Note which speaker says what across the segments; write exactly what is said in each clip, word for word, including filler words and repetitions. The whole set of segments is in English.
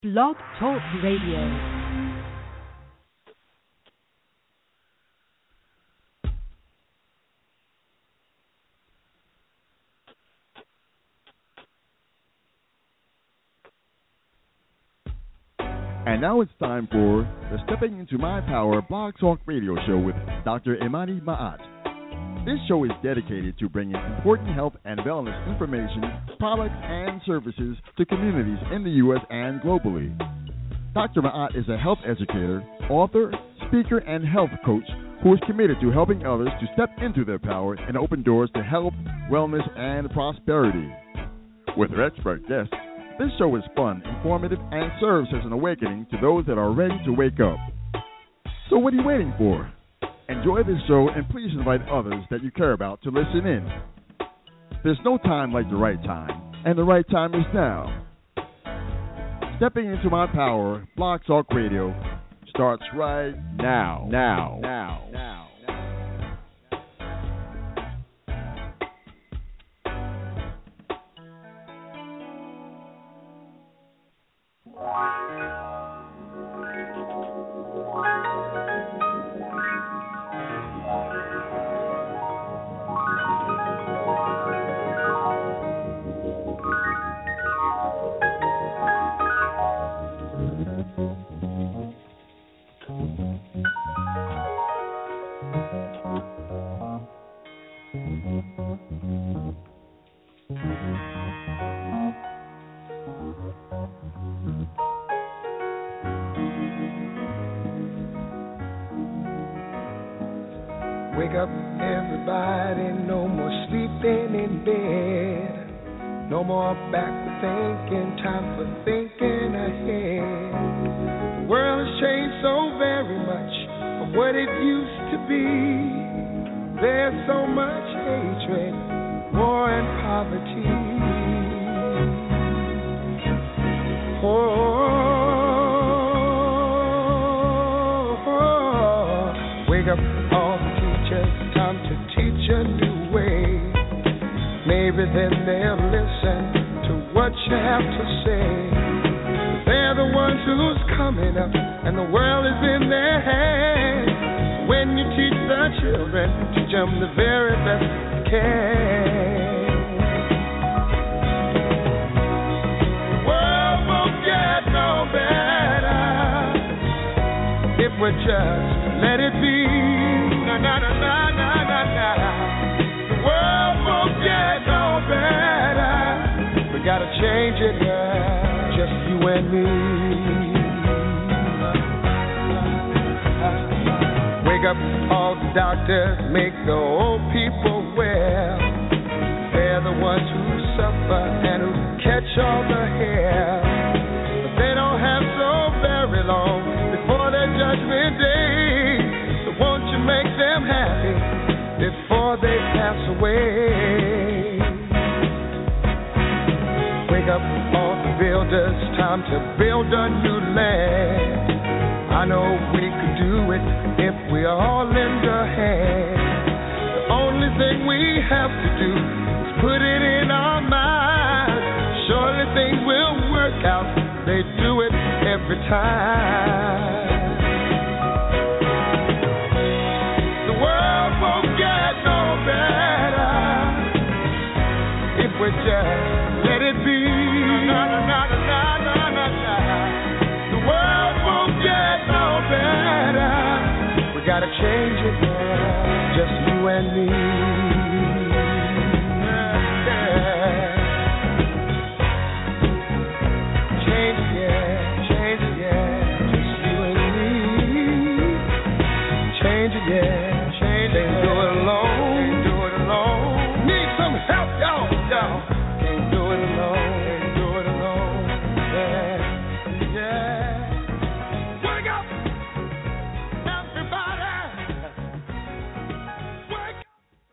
Speaker 1: Blog Talk Radio.
Speaker 2: And now it's time for the Stepping Into My Power Blog Talk Radio Show with Doctor Imani Ma'at. This show is dedicated to bringing important health and wellness information, products, and services to communities in the U S and globally. Doctor Ma'at is a health educator, author, speaker, and health coach who is committed to helping others to step into their power and open doors to health, wellness, and prosperity. With her expert guests, this show is fun, informative, and serves as an awakening to those that are ready to wake up. So what are you waiting for? Enjoy this show and please invite others that you care about to listen in. There's no time like the right time, and the right time is now. Stepping Into My Power, Blog Talk Radio, starts right now, now, now, now.
Speaker 3: Wake up, everybody, no more sleeping in bed. No more backward thinking, time for thinking ahead. The world has changed so very much from what it used to be. There's so much hatred, war and poverty. Oh, wake up all the teachers, time to teach a new way. Maybe then they'll listen to what you have to say. They're the ones who's coming up, and the world is in their hands. When you teach the children, teach them the very best you can. The world won't get no better if we just let it be. Na na na na na na na. The world won't get no better. We gotta change it, yeah. Just you and me. Wake up, all the doctors, make the old people well. They're the ones who suffer and who catch all the hair. But they don't have so very long before their judgment day. So won't you make them happy before they pass away? Wake up, all the builders, time to build a new land. I know we could do it if we all lend a hand. The only thing we have to do is put it in our minds. Surely things will work out. They do it every time. The world won't get no better if we just let it be. Na, na, na, na, na, na, na. The world won't get no better. We gotta change it, yeah. Just you and me. Yeah, yeah. Change it, yeah. Change it, yeah. Just you and me. Change it, yeah. Change it. Can't do it alone. Can't do it alone. Need some help, y'all. Y'all. Can't do it alone. Can't do it alone. Yeah. Yeah. Wake up, everybody. Wake up.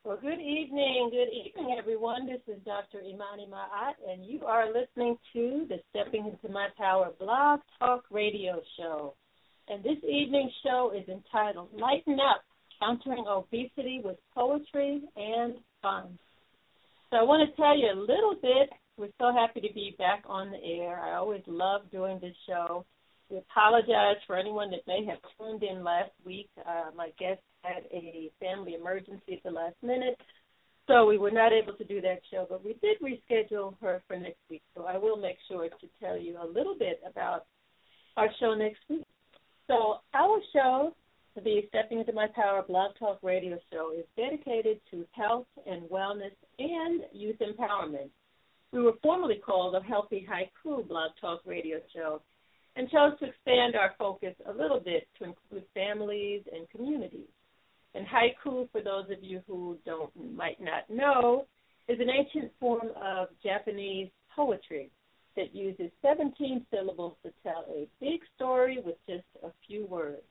Speaker 4: Well, good evening. Good evening, everyone. This is Doctor Imani Ma'at, and you are listening to the Stepping Into My Power Blog Talk Radio Show. And this evening's show is entitled Lighten Up, Countering Obesity with Poetry and Fun. So I want to tell you a little bit. We're so happy to be back on the air. I always love doing this show. We apologize for anyone that may have tuned in last week. Uh, my guest had a family emergency at the last minute, so we were not able to do that show, but we did reschedule her for next week. So I will make sure to tell you a little bit about our show next week. So our show, the Stepping Into My Power Blog Talk Radio Show, is dedicated to health and wellness and youth empowerment. We were formerly called a Healthy Haiku Blog Talk Radio Show and chose to expand our focus a little bit to include families and communities. And haiku, for those of you who don't might not know, is an ancient form of Japanese poetry that uses seventeen syllables to tell a big story with just a few words.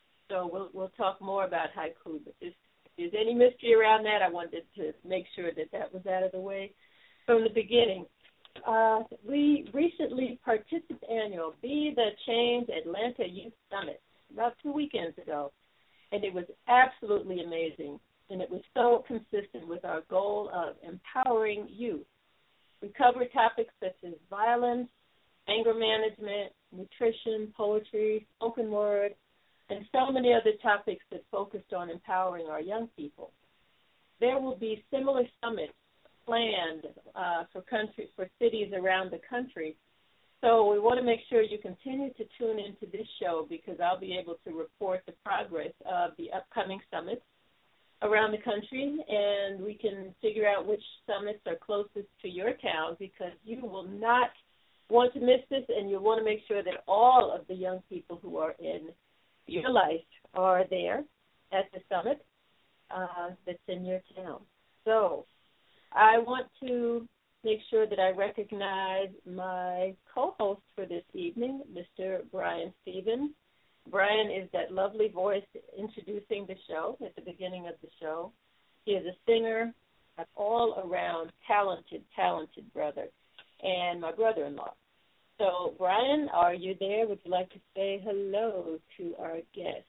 Speaker 4: So we'll we'll talk more about haiku, but just, if there's any mystery around that, I wanted to make sure that that was out of the way from the beginning. Uh, we recently participated annual Be the Change Atlanta Youth Summit about two weekends ago, and it was absolutely amazing, and it was so consistent with our goal of empowering youth. We covered topics such as violence, anger management, nutrition, poetry, spoken word, and so many other topics that focused on empowering our young people. There will be similar summits planned uh, for country for cities around the country. So we want to make sure you continue to tune into this show because I'll be able to report the progress of the upcoming summits around the country, and we can figure out which summits are closest to your town because you will not want to miss this, and you'll want to make sure that all of the young people who are in your life are there at the summit uh, that's in your town. So I want to make sure that I recognize my co-host for this evening, Mister Brian Stevens. Brian is that lovely voice introducing the show at the beginning of the show. He is a singer, an all-around talented, talented brother, and my brother-in-law. So, Brian, are you there? Would you like to say hello to our guest?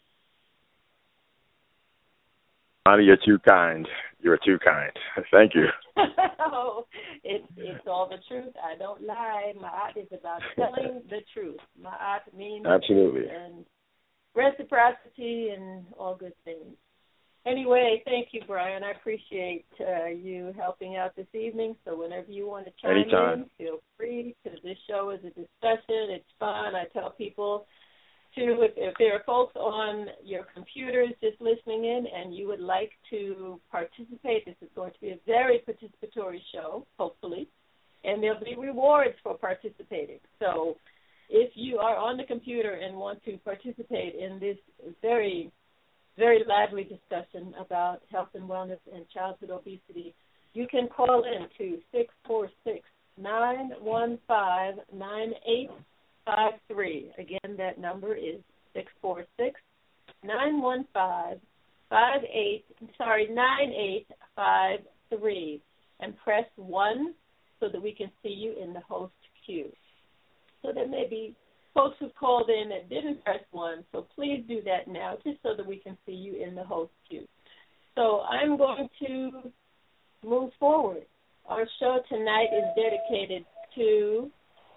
Speaker 5: Honey, you're too kind. You're too kind. Thank you.
Speaker 4: Oh, it's, it's all the truth. I don't lie. Ma'at is about telling the truth. Ma'at means
Speaker 5: absolutely
Speaker 4: and reciprocity and all good things. Anyway, thank you, Brian. I appreciate uh, you helping out this evening. So whenever you want to chime
Speaker 5: Anytime.
Speaker 4: in, feel free, because this show is a discussion. It's fun. I tell people to, if, if there are folks on your computers just listening in and you would like to participate, this is going to be a very participatory show, hopefully, and there'll be rewards for participating. So if you are on the computer and want to participate in this very, very lively discussion about health and wellness and childhood obesity, you can call in to six four six, nine one five, nine eight five three. Again, that number is six four six, nine one five, five eight, sorry, nine eight five three, and press one so that we can see you in the host queue. So there may be folks who called in that didn't press one, so please do that now just so that we can see you in the host queue. So I'm going to move forward. Our show tonight is dedicated to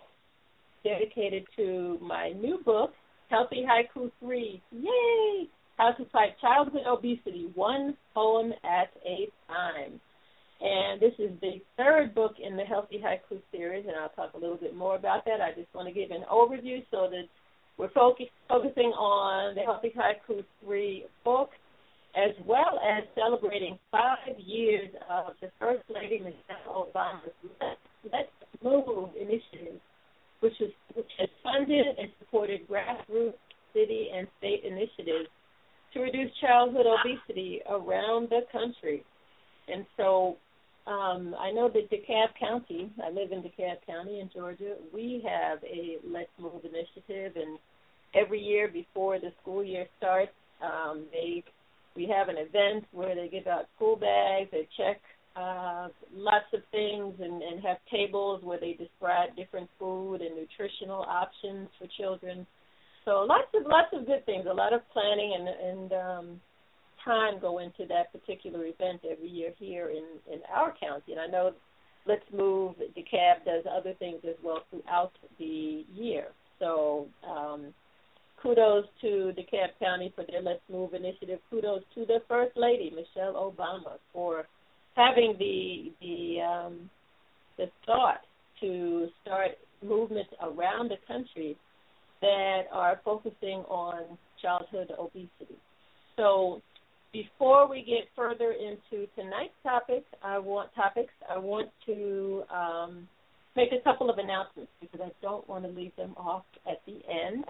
Speaker 4: dedicated to my new book, Healthy Haiku three. Yay! How to Fight Childhood Obesity, One Poem at a Time. And this is the third book in the Healthy Haiku series, and I'll talk a little bit more about that. I just want to give an overview so that we're focus, focusing on the Healthy Haiku three book, as well as celebrating five years of the First Lady Michelle Obama's Let's, Let's Move initiative, which, was, which has funded and supported grassroots, city, and state initiatives to reduce childhood obesity around the country. And so um, I know that DeKalb County, I live in DeKalb County in Georgia, we have a Let's Move initiative, and every year before the school year starts, um, they We have an event where they give out school bags, they check uh, lots of things, and, and have tables where they describe different food and nutritional options for children. So lots of lots of good things. A lot of planning and and um, time go into that particular event every year here in, in our county. And I know Let's Move DeKalb does other things as well throughout the year. So um, kudos to DeKalb County for their Let's Move initiative. Kudos to the First Lady, Michelle Obama, for having the the um, the thought to start movements around the country that are focusing on childhood obesity. So before we get further into tonight's topic, I want topics, I want to um, make a couple of announcements because I don't want to leave them off at the end.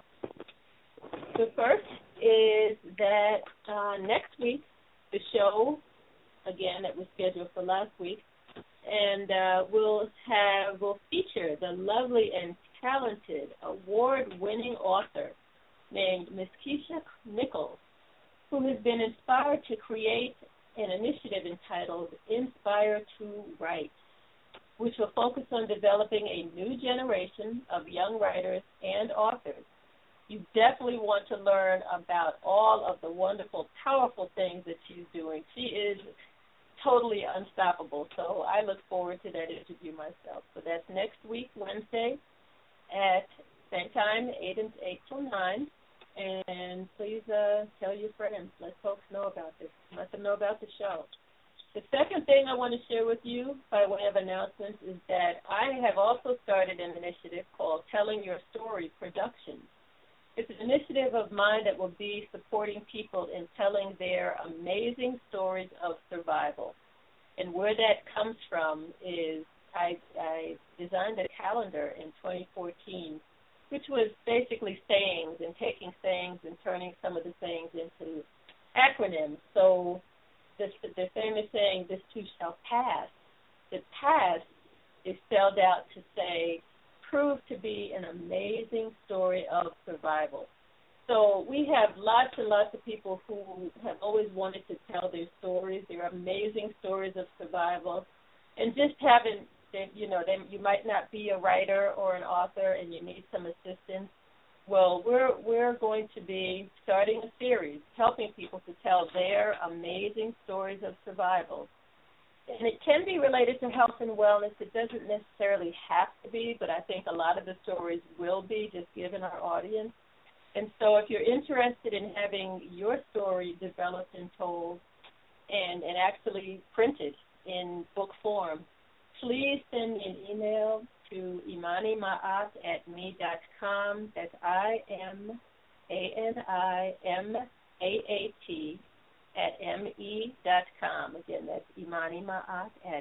Speaker 4: The first is that uh, next week, the show, again, that was scheduled for last week, and uh, we'll have, we'll feature the lovely and talented, award-winning author named Miss Keisha Nichols, who has been inspired to create an initiative entitled Inspire to Write, which will focus on developing a new generation of young writers and authors. You definitely want to learn about all of the wonderful, powerful things that she's doing. She is totally unstoppable, so I look forward to that interview myself. So that's next week, Wednesday, at same time, eight and eight till nine, and please uh, tell your friends. Let folks know about this. Let them know about the show. The second thing I want to share with you by way of announcements is that I have also started an initiative called Telling Your Story Productions. It's an initiative of mine that will be supporting people in telling their amazing stories of survival. And where that comes from is I, I designed a calendar in twenty fourteen, which was basically sayings and taking sayings and turning some of the sayings into acronyms. So the, the famous saying, "This too shall pass," the pass is spelled out to say, proved to be an amazing story of survival. So we have lots and lots of people who have always wanted to tell their stories, their amazing stories of survival, and just haven't, you know, they, you might not be a writer or an author and you need some assistance. Well, we're we're going to be starting a series helping people to tell their amazing stories of survival. And it can be related to health and wellness. It doesn't necessarily have to be, but I think a lot of the stories will be, just given our audience. And so if you're interested in having your story developed and told and, and actually printed in book form, please send me an email to Imani Ma'at at me dot com. That's I M A N I M A A T at me dot com. Again, that's Imani Ma'at at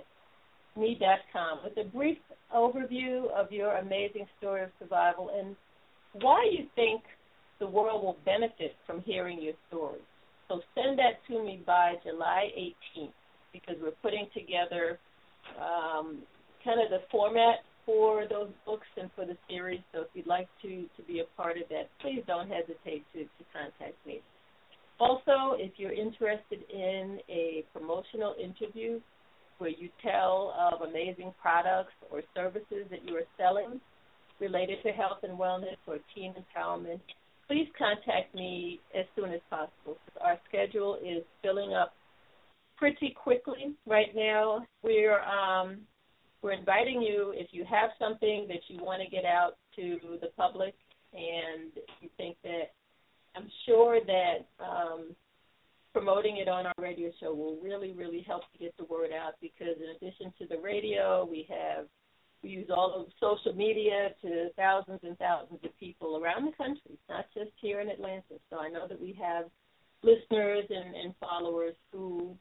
Speaker 4: me dot com with a brief overview of your amazing story of survival and why you think the world will benefit from hearing your story. So send that to me by July eighteenth because we're putting together um, kind of the format for those books and for the series. So if you'd like to, to be a part of that, please don't hesitate to, to contact me. Also, if you're interested in a promotional interview where you tell of amazing products or services that you are selling related to health and wellness or teen empowerment, please contact me as soon as possible. Our schedule is filling up pretty quickly right now. We're um, we're inviting you, if you have something that you want to get out to the public and you think that, I'm sure that um, promoting it on our radio show will really, really help to get the word out because in addition to the radio, we have we use all of social media to thousands and thousands of people around the country, not just here in Atlanta. So I know that we have listeners and, and followers who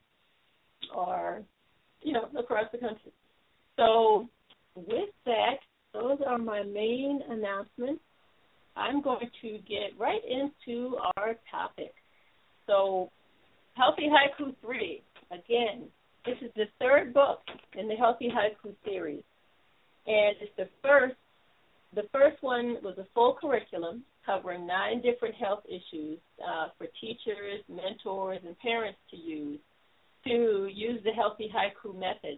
Speaker 4: are, you know, across the country. So with that, those are my main announcements. I'm going to get right into our topic. So Healthy Haiku three, again, this is the third book in the Healthy Haiku series, and it's the first the first one was a full curriculum covering nine different health issues uh, for teachers, mentors, and parents to use, to use the Healthy Haiku method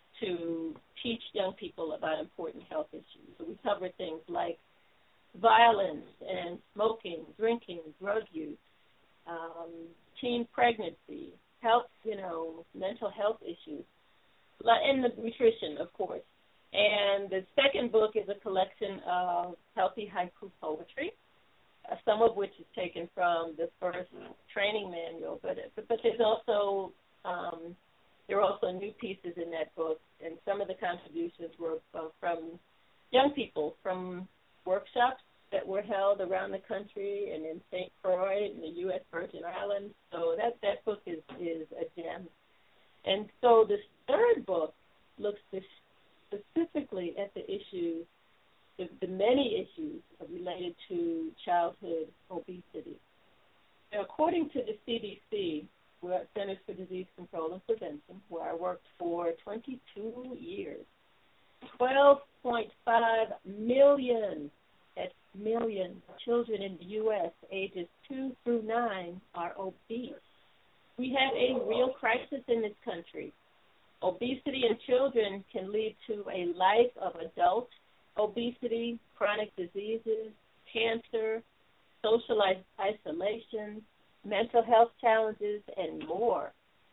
Speaker 4: to teach young people about important health issues. So we covered things like violence and smoking, drinking, drug use, um, teen pregnancy, health, you know, mental health issues, and the nutrition, of course. And the second book is a collection of healthy haiku poetry, uh, some of which is taken from the first training manual, but but, but there's also um, there are also new pieces in that book, and some of the contributions were uh, from young people from workshops that were held around the country and in Saint Croix in the U S Virgin Islands. So that, that book is, is a gem. And so the third book looks specifically at the issues, the, the many issues related to childhood obesity. Now, according to the C D C, we're at Centers for Disease Control and Prevention, where I worked for twenty-two years, twelve point five million, that's million, children in the U S ages two through nine are obese. We have a real crisis in this country. Obesity in children can lead to a life of adult obesity, chronic diseases, cancer, social isolation, mental health challenges, and more.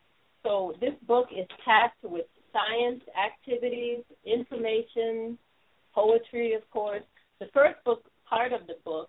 Speaker 4: So this book is packed with science, activities, information, poetry, of course. The first book, part of the book,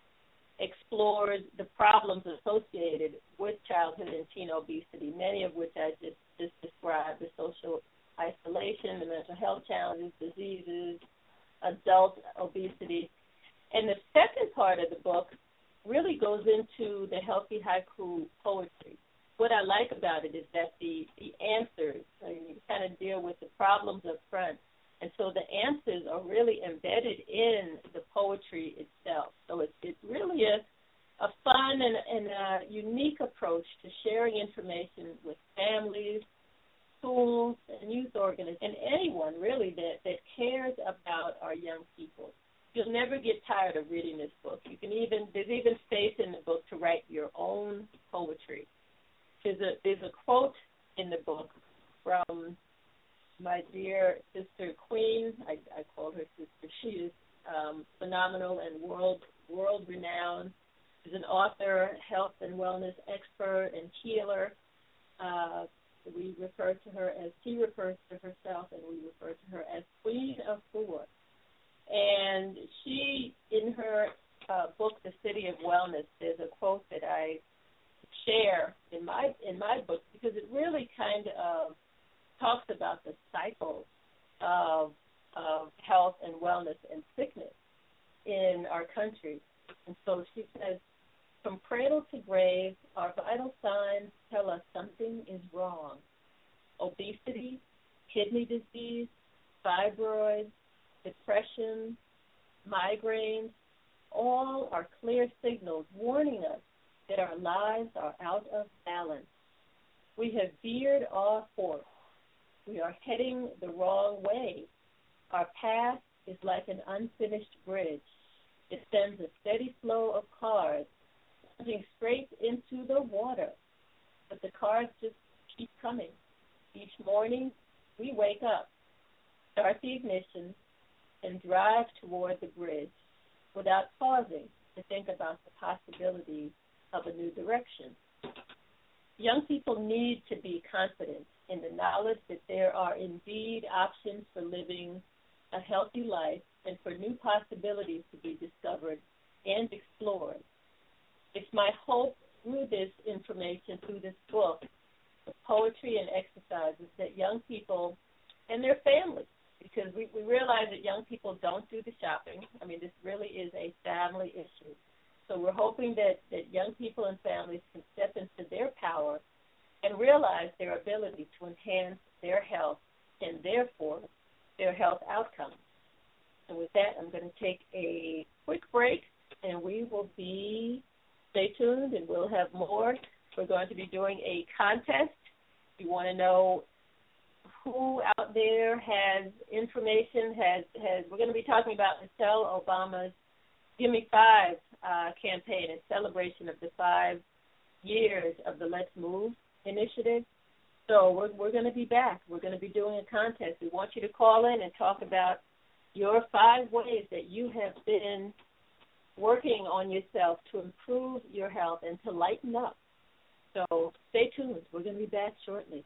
Speaker 4: explores the problems associated with childhood and teen obesity, many of which I just, just described, the social isolation, the mental health challenges, diseases, adult obesity. And the second part of the book really goes into the healthy haiku poetry. What I like about it is that the, the answers, I mean, you kind of deal with the problems up front, and so the answers are really embedded in the poetry itself. So it's, it's really a, a fun and, and a unique approach to sharing information with families, schools, and youth organizations, and anyone really that, that cares about our young people. You'll never get tired of reading this book. You can even there's even space in the book to write your own poetry. There's a there's a quote in the book from my dear sister Queen. I, I call her sister. She is um, phenomenal and world world renowned. She's an author, health and wellness expert, and healer. Uh, we refer to her as she refers to herself, and we refer to her as Queen of Four. And she, in her uh, book, The City of Wellness, there's a quote that I share in my in my book because it really kind of talks about the cycle of of health and wellness and sickness in our country. And so she says, from cradle to grave, our vital signs tell us something is wrong. Obesity, kidney disease, fibroids, depression, migraines, all are clear signals warning us that our lives are out of balance. We have veered off course. We are heading the wrong way. Our path is like an unfinished bridge. It sends a steady flow of cars plunging straight into the water. But the cars just keep coming. Each morning, we wake up, start the ignition, and drive toward the bridge without pausing to think about the possibilities of a new direction. Young people need to be confident in the knowledge that there are indeed options for living a healthy life and for new possibilities to be discovered and explored. It's my hope through this information, through this book, the poetry and exercises, that young people and their families, because we, we realize that young people don't do the shopping. I mean, this really is a family issue. So we're hoping that, that young people and families can step into their power and realize their ability to enhance their health and therefore their health outcomes. And with that, I'm going to take a quick break, and we will be, stay tuned, and we'll have more. We're going to be doing a contest. If you want to know who out there has information, has, has we're going to be talking about Michelle Obama's Give Me Five uh, campaign in celebration of the five years of the Let's Move initiative. So we're, we're going to be back. We're going to be doing a contest. We want you to call in and talk about your five ways that you have been working on yourself to improve your health and to lighten up. So stay tuned. We're going to be back shortly.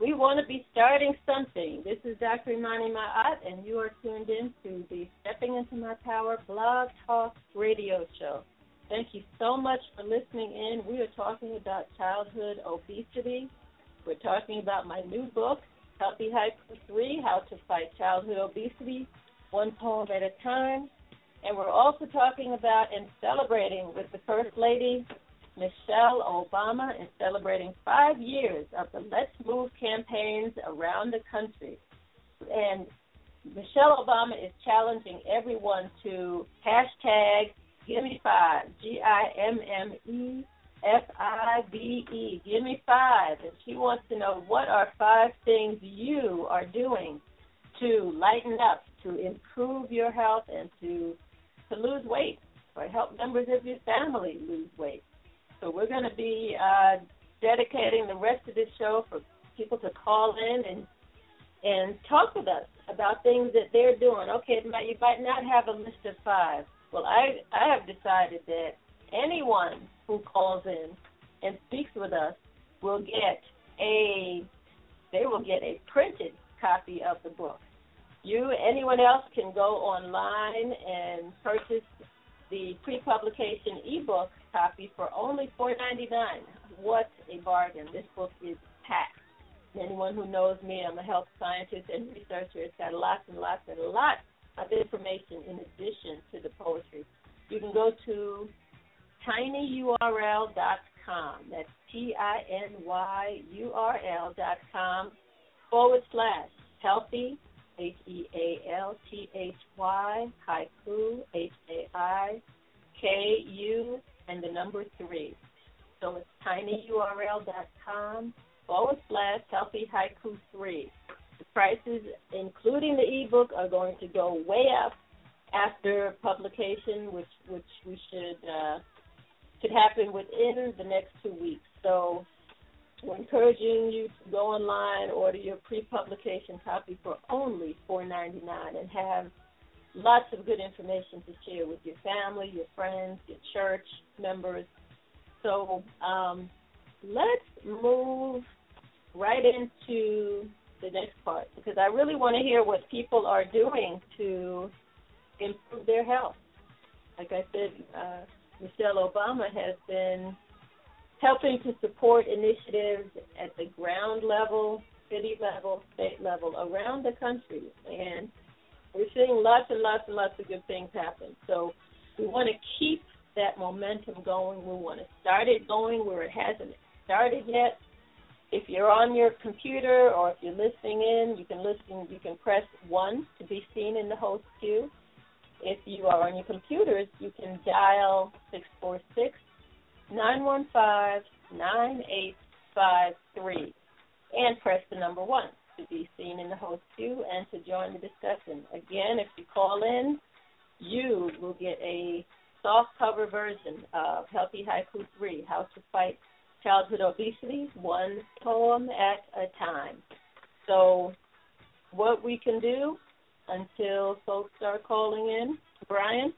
Speaker 4: we want to be starting something. This is Doctor Imani Ma'at, and you are tuned in to the Stepping Into My Power Blog Talk Radio Show. Thank you so much for listening in. We are talking about childhood obesity. We're talking about my new book, Healthy Haiku three, How to Fight Childhood Obesity, One Poem at a Time. And we're also talking about and celebrating with the First Lady, Michelle Obama, and celebrating five years of the Let's Move campaigns around the country. And Michelle Obama is challenging everyone to hashtag Give Me Five, G I M M E F I V E, Give Me Five. And she wants to know what are five things you are doing to lighten up, to improve your health, and to, to lose weight, or help members of your family lose weight. So we're going to be uh, dedicating the rest of this show for people to call in and and talk with us about things that they're doing. Okay, you might not have a list of five. Well, I I have decided that anyone who calls in and speaks with us will get a they will get a printed copy of the book. You, anyone else, can go online and purchase the pre-publication ebook copy for only four ninety-nine. What a bargain. This book is packed. And anyone who knows me, I'm a health scientist and researcher. It's got lots and lots and lots of information in addition to the poetry. You can go to tinyurl dot com. That's T I N Y U R L dot com forward slash healthy, H E A L T H Y, haiku, H A I K U, and the number three. So it's tinyurl dot com forward slash healthy haiku three. The prices, including the ebook, are going to go way up after publication, which which we should uh, should happen within the next two weeks. So we're encouraging you to go online, order your pre-publication copy for only four ninety-nine, and have lots of good information to share with your family, your friends, your church members. So um, let's move right into the next part, because I really want to hear what people are doing to improve their health. Like I said, uh, Michelle Obama has been helping to support initiatives at the ground level, city level, state level, around the country. And we're seeing lots and lots and lots of good things happen. So we want to keep that momentum going. We want to start it going where it hasn't started yet. If you're on your computer or if you're listening in, you can listen. You can press one to be seen in the host queue. If you are on your computers, you can dial six four six, nine one five, nine eight five three and press the number one to be seen in the host queue and to join the discussion. Again, if you call in, you will get a soft cover version of Healthy Haiku three, How to Fight Childhood Obesity, One Poem at a Time. So what we can do until folks start calling in, Brian?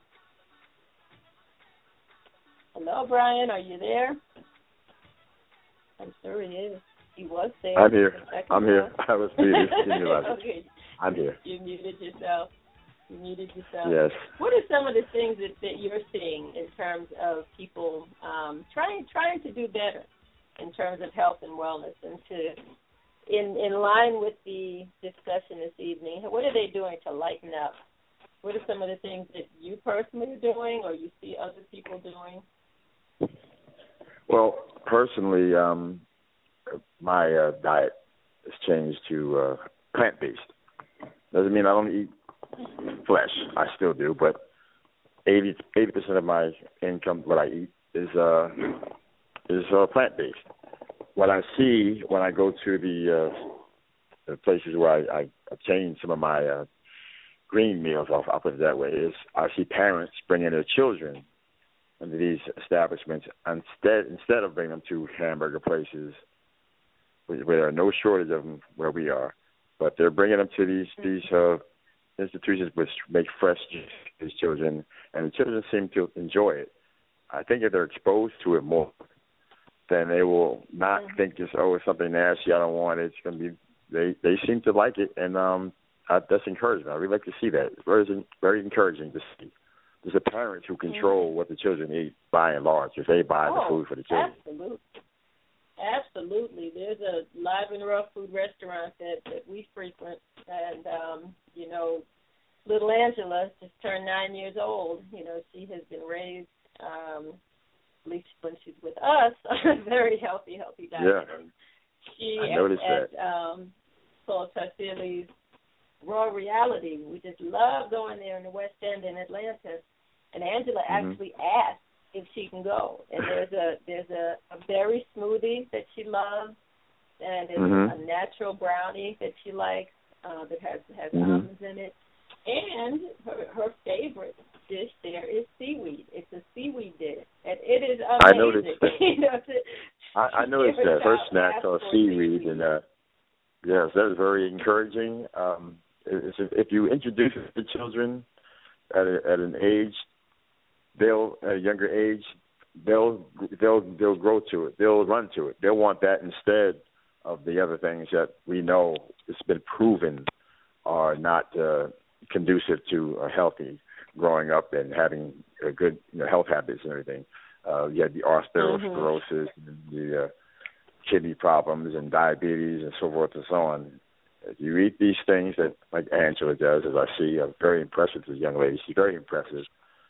Speaker 4: Hello, Brian, are you there? I'm sure he is. He was there.
Speaker 5: I'm here. I'm here. I was muted.
Speaker 4: Okay.
Speaker 5: I'm here.
Speaker 4: You muted yourself. You muted yourself.
Speaker 5: Yes.
Speaker 4: What are some of the things that, that you're seeing in terms of people um, trying trying to do better in terms of health and wellness, and to in in line with the discussion this evening? What are they doing to lighten up? What are some of the things that you personally are doing, or you see other people doing?
Speaker 5: Well, personally, um, my uh, diet has changed to uh, plant-based. Doesn't mean I don't eat flesh. I still do, but eighty percent of my income, what I eat, is uh, is uh, plant-based. What I see when I go to the, uh, the places where I, I obtain some of my uh, green meals, I'll, I'll put it that way, is I see parents bringing their children into these establishments instead instead of bringing them to hamburger places where there are no shortage of them where we are, but they're bringing them to these these uh, institutions which make fresh for these children, and the children seem to enjoy it. I think if they're exposed to it more, then they will not think it's, oh, it's something nasty, I don't want it, it's going to be they they seem to like it, and um, I, that's encouraging. I really like to see that. It's very very encouraging to see. There's a parents who control mm-hmm. what the children eat by and large. If they buy
Speaker 4: oh,
Speaker 5: the food for the children,
Speaker 4: absolutely, absolutely. There's a Live and Rough food restaurant that, that we frequent, and um, you know, little Angela just turned nine years old. You know, she has been raised, um, at least when she's with us, on a very healthy, healthy diet.
Speaker 5: Yeah,
Speaker 4: and she
Speaker 5: I noticed
Speaker 4: at,
Speaker 5: that.
Speaker 4: At, um, Paul Tassili's Raw Reality, we just love going there in the West End in Atlanta. And Angela
Speaker 5: mm-hmm.
Speaker 4: actually asked if she can go. And there's a there's a, a berry smoothie that she loves, and there's
Speaker 5: mm-hmm.
Speaker 4: a natural brownie that she likes uh, that has has
Speaker 5: mm-hmm.
Speaker 4: almonds in it. And her her favorite dish there is seaweed. It's a seaweed dish, and it is amazing.
Speaker 5: I noticed that.
Speaker 4: you know, to,
Speaker 5: I, I noticed that her snacks are seaweed, seaweed, and uh, yes, that is very encouraging. Um, if, if you introduce it to children at a, at an age. They'll at a younger age, they'll they'll they'll grow to it. They'll run to it. They'll want that instead of the other things that we know it's been proven are not uh, conducive to a healthy growing up and having a good you know, health habits and everything. Uh, you have the osteoporosis, mm-hmm. and the uh, kidney problems and diabetes and so forth and so on. If you eat these things that like Angela does, as I see, I'm very impressed with this young lady. She's very impressive.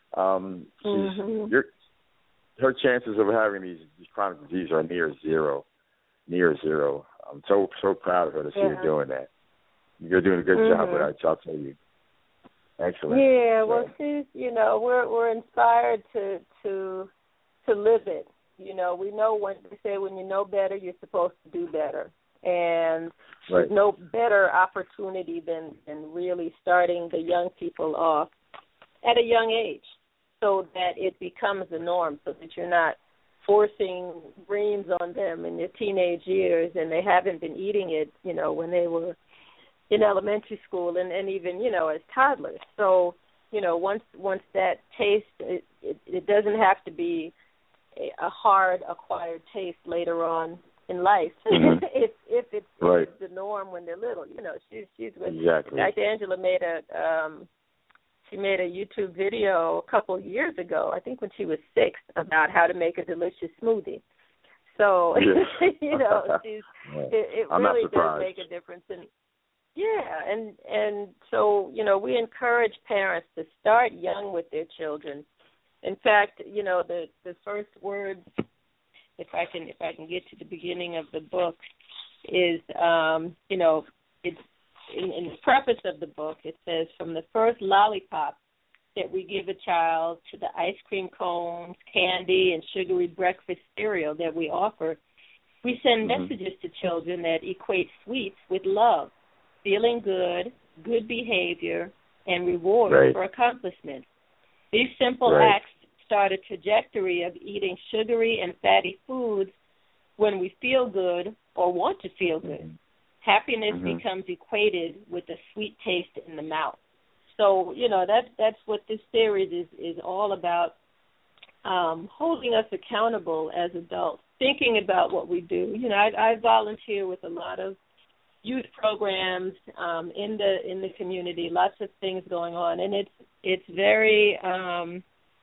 Speaker 5: Um, she's,
Speaker 4: mm-hmm.
Speaker 5: your, her chances of having these, these chronic diseases are near zero, near zero. I'm so so proud of her to see
Speaker 4: yeah.
Speaker 5: her doing that. You're doing a good
Speaker 4: mm-hmm.
Speaker 5: job with that, I'll tell you. Excellent.
Speaker 4: Yeah, well, she's you know we're we're inspired to to to live it. You know, we know when they say when you know better, you're supposed to do better, and
Speaker 5: right.
Speaker 4: there's no better opportunity than than really starting the young people off at a young age, so that it becomes the norm, so that you're not forcing greens on them in their teenage years and they haven't been eating it, you know, when they were in elementary school and, and even, you know, as toddlers. So, you know, once once that taste, it, it, it doesn't have to be a, a hard acquired taste later on in life.
Speaker 5: Mm-hmm.
Speaker 4: if if it's,
Speaker 5: right.
Speaker 4: if it's the norm when they're little, you know, she's she's with.
Speaker 5: Exactly.
Speaker 4: In fact, Angela made a um, She made a YouTube video a couple of years ago, I think when she was six, about how to make a delicious smoothie. So,
Speaker 5: yeah.
Speaker 4: you know, she's,
Speaker 5: yeah.
Speaker 4: it, it really does make a difference. And yeah, and and so, you know, we encourage parents to start young with their children. In fact, you know, the, the first words, if I can if I can get to the beginning of the book, is, um, you know, it's, In, in the preface of the book, it says, from the first lollipop that we give a child to the ice cream cones, candy, and sugary breakfast cereal that we offer, we send
Speaker 5: mm-hmm.
Speaker 4: messages to children that equate sweets with love, feeling good, good behavior, and reward
Speaker 5: right.
Speaker 4: for accomplishments. These simple
Speaker 5: right.
Speaker 4: acts start a trajectory of eating sugary and fatty foods when we feel good or want to feel good. Mm-hmm. Happiness
Speaker 5: mm-hmm.
Speaker 4: becomes equated with a sweet taste in the mouth. So, you know, that, that's what this series is, is all about, um, holding us accountable as adults, thinking about what we do. You know, I, I volunteer with a lot of youth programs um, in the in the community, lots of things going on, and it's it's very um,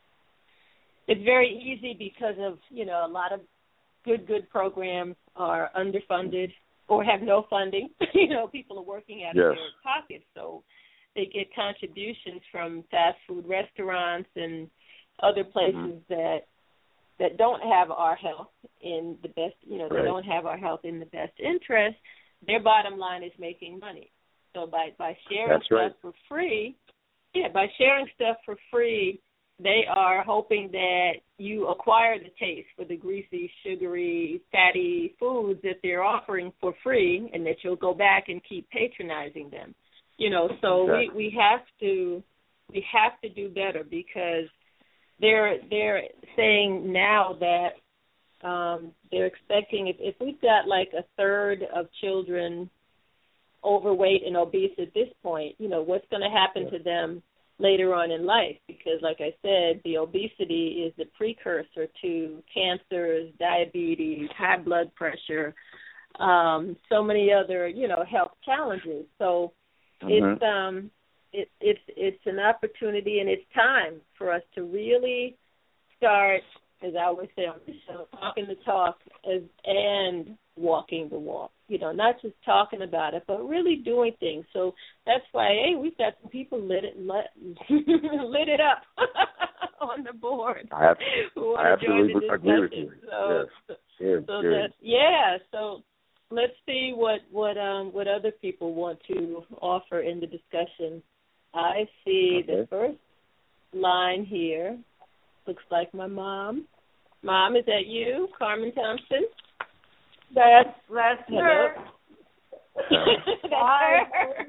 Speaker 4: it's very easy because of, you know, a lot of good good programs are underfunded or have no funding. You know, people are working out
Speaker 5: yes.
Speaker 4: of their pockets, so they get contributions from fast food restaurants and other places mm-hmm. that that don't have our health in the best, you know,
Speaker 5: right.
Speaker 4: they don't have our health in the best interest. Their bottom line is making money. So by, by sharing
Speaker 5: That's
Speaker 4: stuff
Speaker 5: right.
Speaker 4: for free, yeah, by sharing stuff for free, they are hoping that you acquire the taste for the greasy, sugary, fatty foods that they're offering for free, and that you'll go back and keep patronizing them. You know, so
Speaker 5: exactly.
Speaker 4: we, we have to we have to do better, because they're they're saying now that um, they're expecting, if, if we've got like a third of children overweight and obese at this point, you know, what's going to happen yeah. to them later on in life? Because, like I said, the obesity is the precursor to cancers, diabetes, high blood pressure, um, so many other, you know, health challenges. So mm-hmm. it's um, it, it's it's an opportunity, and it's time for us to really start, as I always say on the show, talking the talk as, and walking the walk. You know, not just talking about it, but really doing things. So that's why, hey, we've got some people lit it lit, lit it up on the board.
Speaker 5: I, have, I absolutely agree with you.
Speaker 4: So,
Speaker 5: yes. Good,
Speaker 4: so
Speaker 5: good.
Speaker 4: That, yeah. So let's see what what um what other people want to offer in the discussion. I see okay. the first line here. Looks like my mom. Mom, is that you, Carmen Thompson?
Speaker 6: That's that's
Speaker 4: Hello.
Speaker 6: her.
Speaker 4: That's her.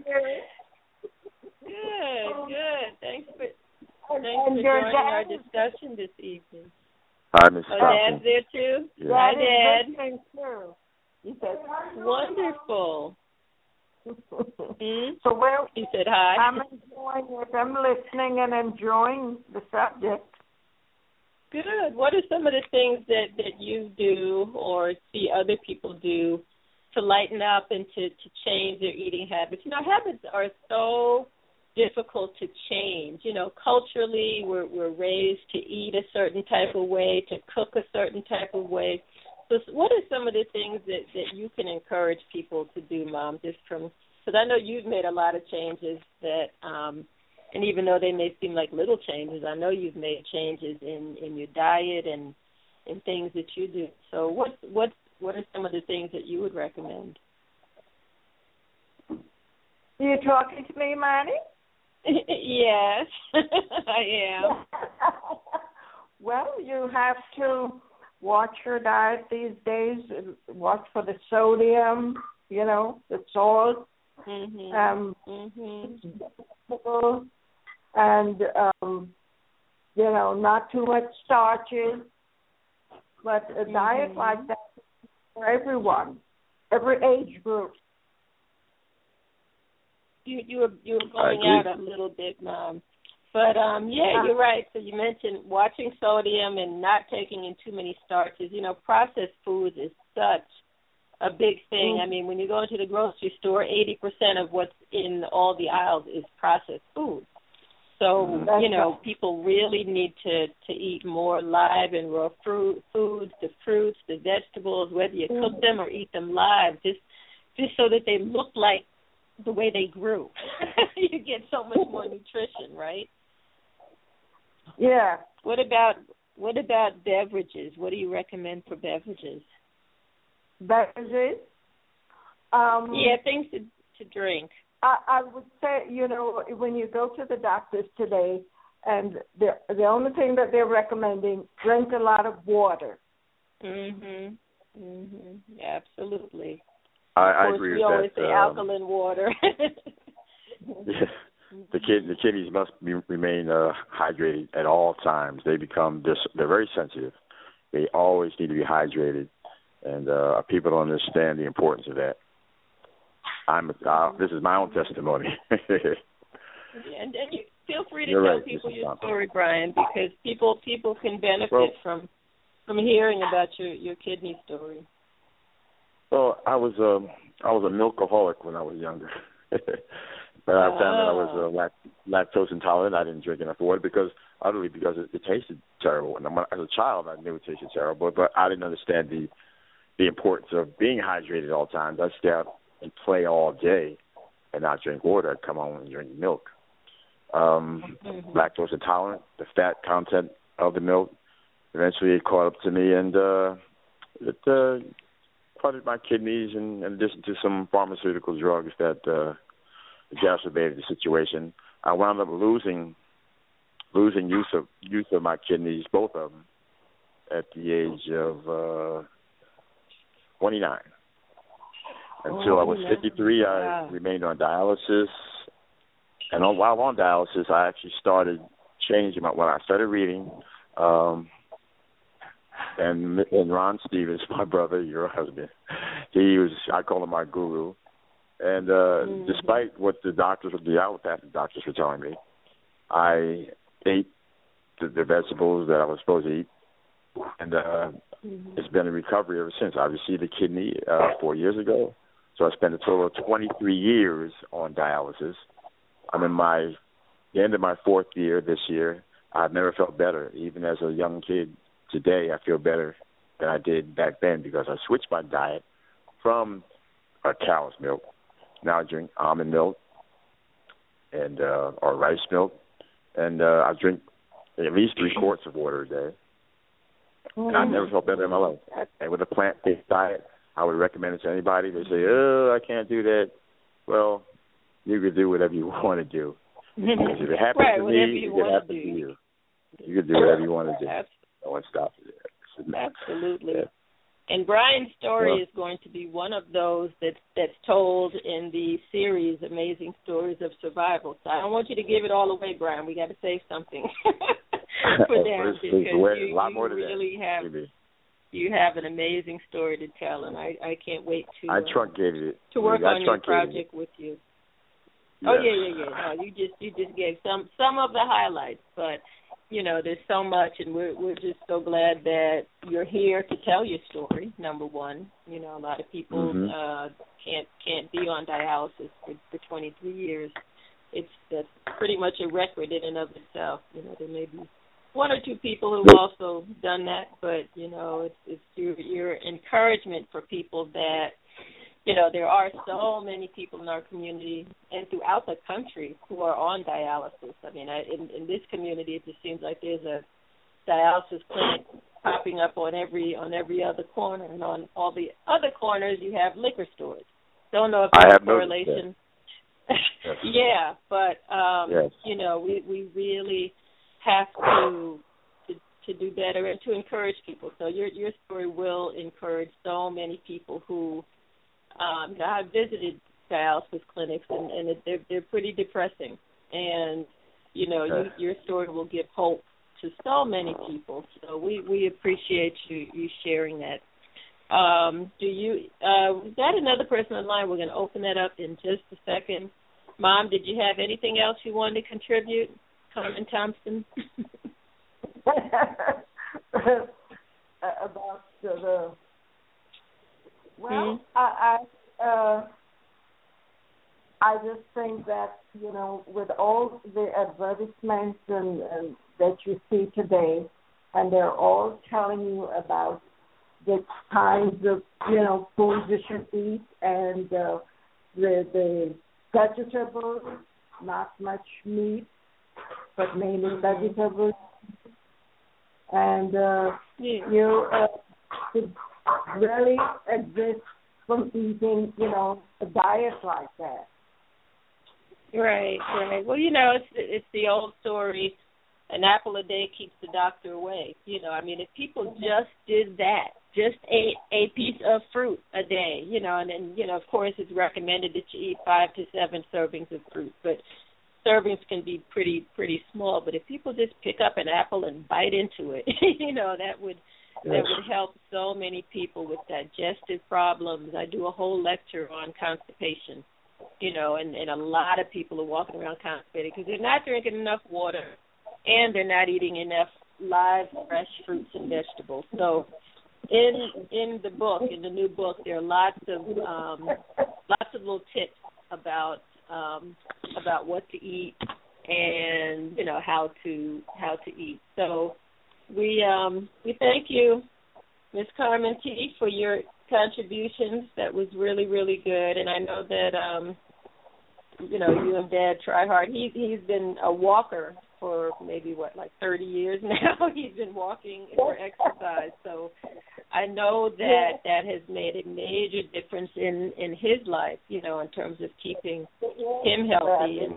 Speaker 4: Good, good. Thanks for thanks
Speaker 6: and
Speaker 4: for
Speaker 6: your
Speaker 4: joining
Speaker 6: dad
Speaker 4: our discussion this evening.
Speaker 5: Hi, Miss
Speaker 4: Oh,
Speaker 5: Thompson.
Speaker 4: Dad's there too.
Speaker 5: Yeah.
Speaker 4: Hi,
Speaker 6: Dad.
Speaker 4: Dad.
Speaker 6: Is too.
Speaker 4: He said, "Wonderful." mm?
Speaker 6: So well,
Speaker 4: he said hi.
Speaker 6: I'm enjoying it. I'm listening and enjoying the subject.
Speaker 4: Good. What are some of the things that, that you do or see other people do to lighten up and to, to change their eating habits? You know, habits are so difficult to change. You know, culturally, we're we're raised to eat a certain type of way, to cook a certain type of way. So what are some of the things that, that you can encourage people to do, Mom, just from, because I know you've made a lot of changes that, um, and even though they may seem like little changes, I know you've made changes in, in your diet and in things that you do. So what what what are some of the things that you would recommend?
Speaker 6: You talking to me, Monty?
Speaker 4: Yes, I am.
Speaker 6: Well, you have to watch your diet these days. Watch for the sodium, you know, the salt.
Speaker 4: Mm-hmm.
Speaker 6: Um,
Speaker 4: mm-hmm.
Speaker 6: And, um, you know, not too much starches. But a
Speaker 4: mm-hmm.
Speaker 6: diet like that is for everyone, every age group.
Speaker 4: You you were you were going out a little bit, Mom. But um, yeah, you're right. So you mentioned watching sodium and not taking in too many starches. You know, processed foods is such a big thing.
Speaker 6: Mm-hmm.
Speaker 4: I mean, when you go into the grocery store, eighty percent of what's in all the aisles is processed food. So,
Speaker 6: That's
Speaker 4: you know,
Speaker 6: right.
Speaker 4: people really need to, to eat more live and raw fruit, foods, the fruits, the vegetables, whether you
Speaker 6: mm-hmm.
Speaker 4: cook them or eat them live, just just so that they look like the way they grew. You get so much more nutrition, right?
Speaker 6: Yeah.
Speaker 4: What about what about beverages? What do you recommend for beverages?
Speaker 6: Beverages? Um,
Speaker 4: yeah, things to to drink.
Speaker 6: I, I would say, you know, when you go to the doctors today, and the the only thing that they're recommending, drink a lot of water.
Speaker 4: Mhm. Mhm. Yeah, absolutely.
Speaker 5: I,
Speaker 4: of
Speaker 5: I
Speaker 4: course,
Speaker 5: agree
Speaker 4: we
Speaker 5: with
Speaker 4: always
Speaker 5: that.
Speaker 4: say
Speaker 5: um,
Speaker 4: alkaline water.
Speaker 5: yeah. The kid, the kidneys must be, remain uh, hydrated at all times. They become dis, they're very sensitive. They always need to be hydrated, and uh, people don't understand the importance of that. I'm. Uh, this is my own testimony.
Speaker 4: yeah, and, and you feel free to
Speaker 5: You're
Speaker 4: tell
Speaker 5: right,
Speaker 4: people your
Speaker 5: Thompson.
Speaker 4: story, Brian, because people people can benefit
Speaker 5: well,
Speaker 4: from from hearing about your, your kidney story.
Speaker 5: Well, I was um I was a milkaholic when I was younger. But I found that I was uh, lact- lactose intolerant. I didn't drink enough water because, utterly because it, it tasted terrible. And as a child, I knew it tasted terrible, but I didn't understand the the importance of being hydrated at all times. I'd stay out and play all day and not drink water. I'd come home and drink milk. Um, mm-hmm. Lactose intolerant, the fat content of the milk, eventually it caught up to me, and uh, it uh, flooded my kidneys, and in addition to some pharmaceutical drugs that uh, exacerbated the situation. I wound up losing losing use of use of my kidneys, both of them, at the age of uh, twenty-nine. Until I was fifty-three, I remained on dialysis. And on, while on dialysis, I actually started changing my, when I started reading. Um, and, and Ron Stevens, my brother, your husband, he was, I call him my guru. And uh, mm-hmm. despite what the doctors, the allopathic doctors were telling me, I ate the, the vegetables that I was supposed to eat. And uh, mm-hmm. it's been a recovery ever since. I received a kidney uh, four years ago, so I spent a total of twenty-three years on dialysis. I'm in my the end of my fourth year this year. I've never felt better. Even as a young kid today, I feel better than I did back then because I switched my diet from uh, cow's milk. Now I drink almond milk and uh, or rice milk, and uh, I drink at least three quarts of water a day. Mm-hmm. And I've never felt better in my life. And with a plant-based diet, I would recommend it to anybody. They say, oh, I can't do that. Well, you can do whatever you want to do. Because if it happens
Speaker 4: right,
Speaker 5: to me, it happens to you. You can do whatever you want to do. No one stops it.
Speaker 4: Absolutely.
Speaker 5: Yeah.
Speaker 4: And Brian's story
Speaker 5: well,
Speaker 4: is going to be one of those that's, that's told in the series, Amazing Stories of Survival. So I don't want you to give it all away, Brian. We got to save something for them because you,
Speaker 5: a lot more
Speaker 4: you really
Speaker 5: that,
Speaker 4: have
Speaker 5: maybe.
Speaker 4: you have an amazing story to tell, and I, I can't wait to
Speaker 5: I
Speaker 4: uh,
Speaker 5: truncated it.
Speaker 4: to work
Speaker 5: I
Speaker 4: on your project
Speaker 5: it.
Speaker 4: with you.
Speaker 5: Yes.
Speaker 4: Oh yeah, yeah, yeah. No, you just you just gave some some of the highlights, but you know, there's so much, and we're we're just so glad that you're here to tell your story. Number one, you know, a lot of people
Speaker 5: mm-hmm.
Speaker 4: uh, can't can't be on dialysis for, for twenty-three years. It's that's pretty much a record in and of itself. You know, there may be one or two people who've also done that, but you know, it's it's your your encouragement for people that. You know, there are so many people in our community and throughout the country who are on dialysis. I mean, I, in, in this community, it just seems like there's a dialysis clinic popping up on every on every other corner, and on all the other corners, you have liquor stores. Don't know if there's a correlation.
Speaker 5: Yes.
Speaker 4: yeah, but um,
Speaker 5: yes.
Speaker 4: you know, we we really have to. to to do better and to encourage people. So your your story will encourage so many people who. Um, I've visited dialysis clinics, and, and it, they're, they're pretty depressing. And, you know, you, your story will give hope to so many people. So we, we appreciate you, you sharing that. Um, do you, uh, is that another person online? We're going to open that up in just a second. Mom, did you have anything else you wanted to contribute? Carmen Thompson?
Speaker 6: About the... Well,
Speaker 4: mm-hmm.
Speaker 6: I I, uh, I just think that, you know, with all the advertisements and, and that you see today, and they're all telling you about the kinds of, you know, foods you should eat and uh, the the vegetables, not much meat, but mainly vegetables, and uh,
Speaker 4: yeah.
Speaker 6: you uh, really exist from eating, you know, a diet like that.
Speaker 4: Right, right. Well, you know, it's it's the old story, an apple a day keeps the doctor away. You know, I mean, if people just did that, just ate a piece of fruit a day, you know, and then, you know, of course it's recommended that you eat five to seven servings of fruit, but servings can be pretty, pretty small. But if people just pick up an apple and bite into it, you know, that would... That
Speaker 5: yes.
Speaker 4: would help so many people with digestive problems. I do a whole lecture on constipation, you know, and, and a lot of people are walking around constipated because they're not drinking enough water and they're not eating enough live, fresh fruits and vegetables. So in in the book, in the new book, there are lots of um, lots of little tips about um, about what to eat and, you know, how to how to eat. So We um we thank you, Miz Carmen T, for your contributions. That was really, really good. And I know that um you know, you and Dad try hard. He he's been a walker for maybe what, like thirty years now. He's been walking for exercise. So I know that that has made a major difference in, in his life, you know, in terms of keeping him healthy and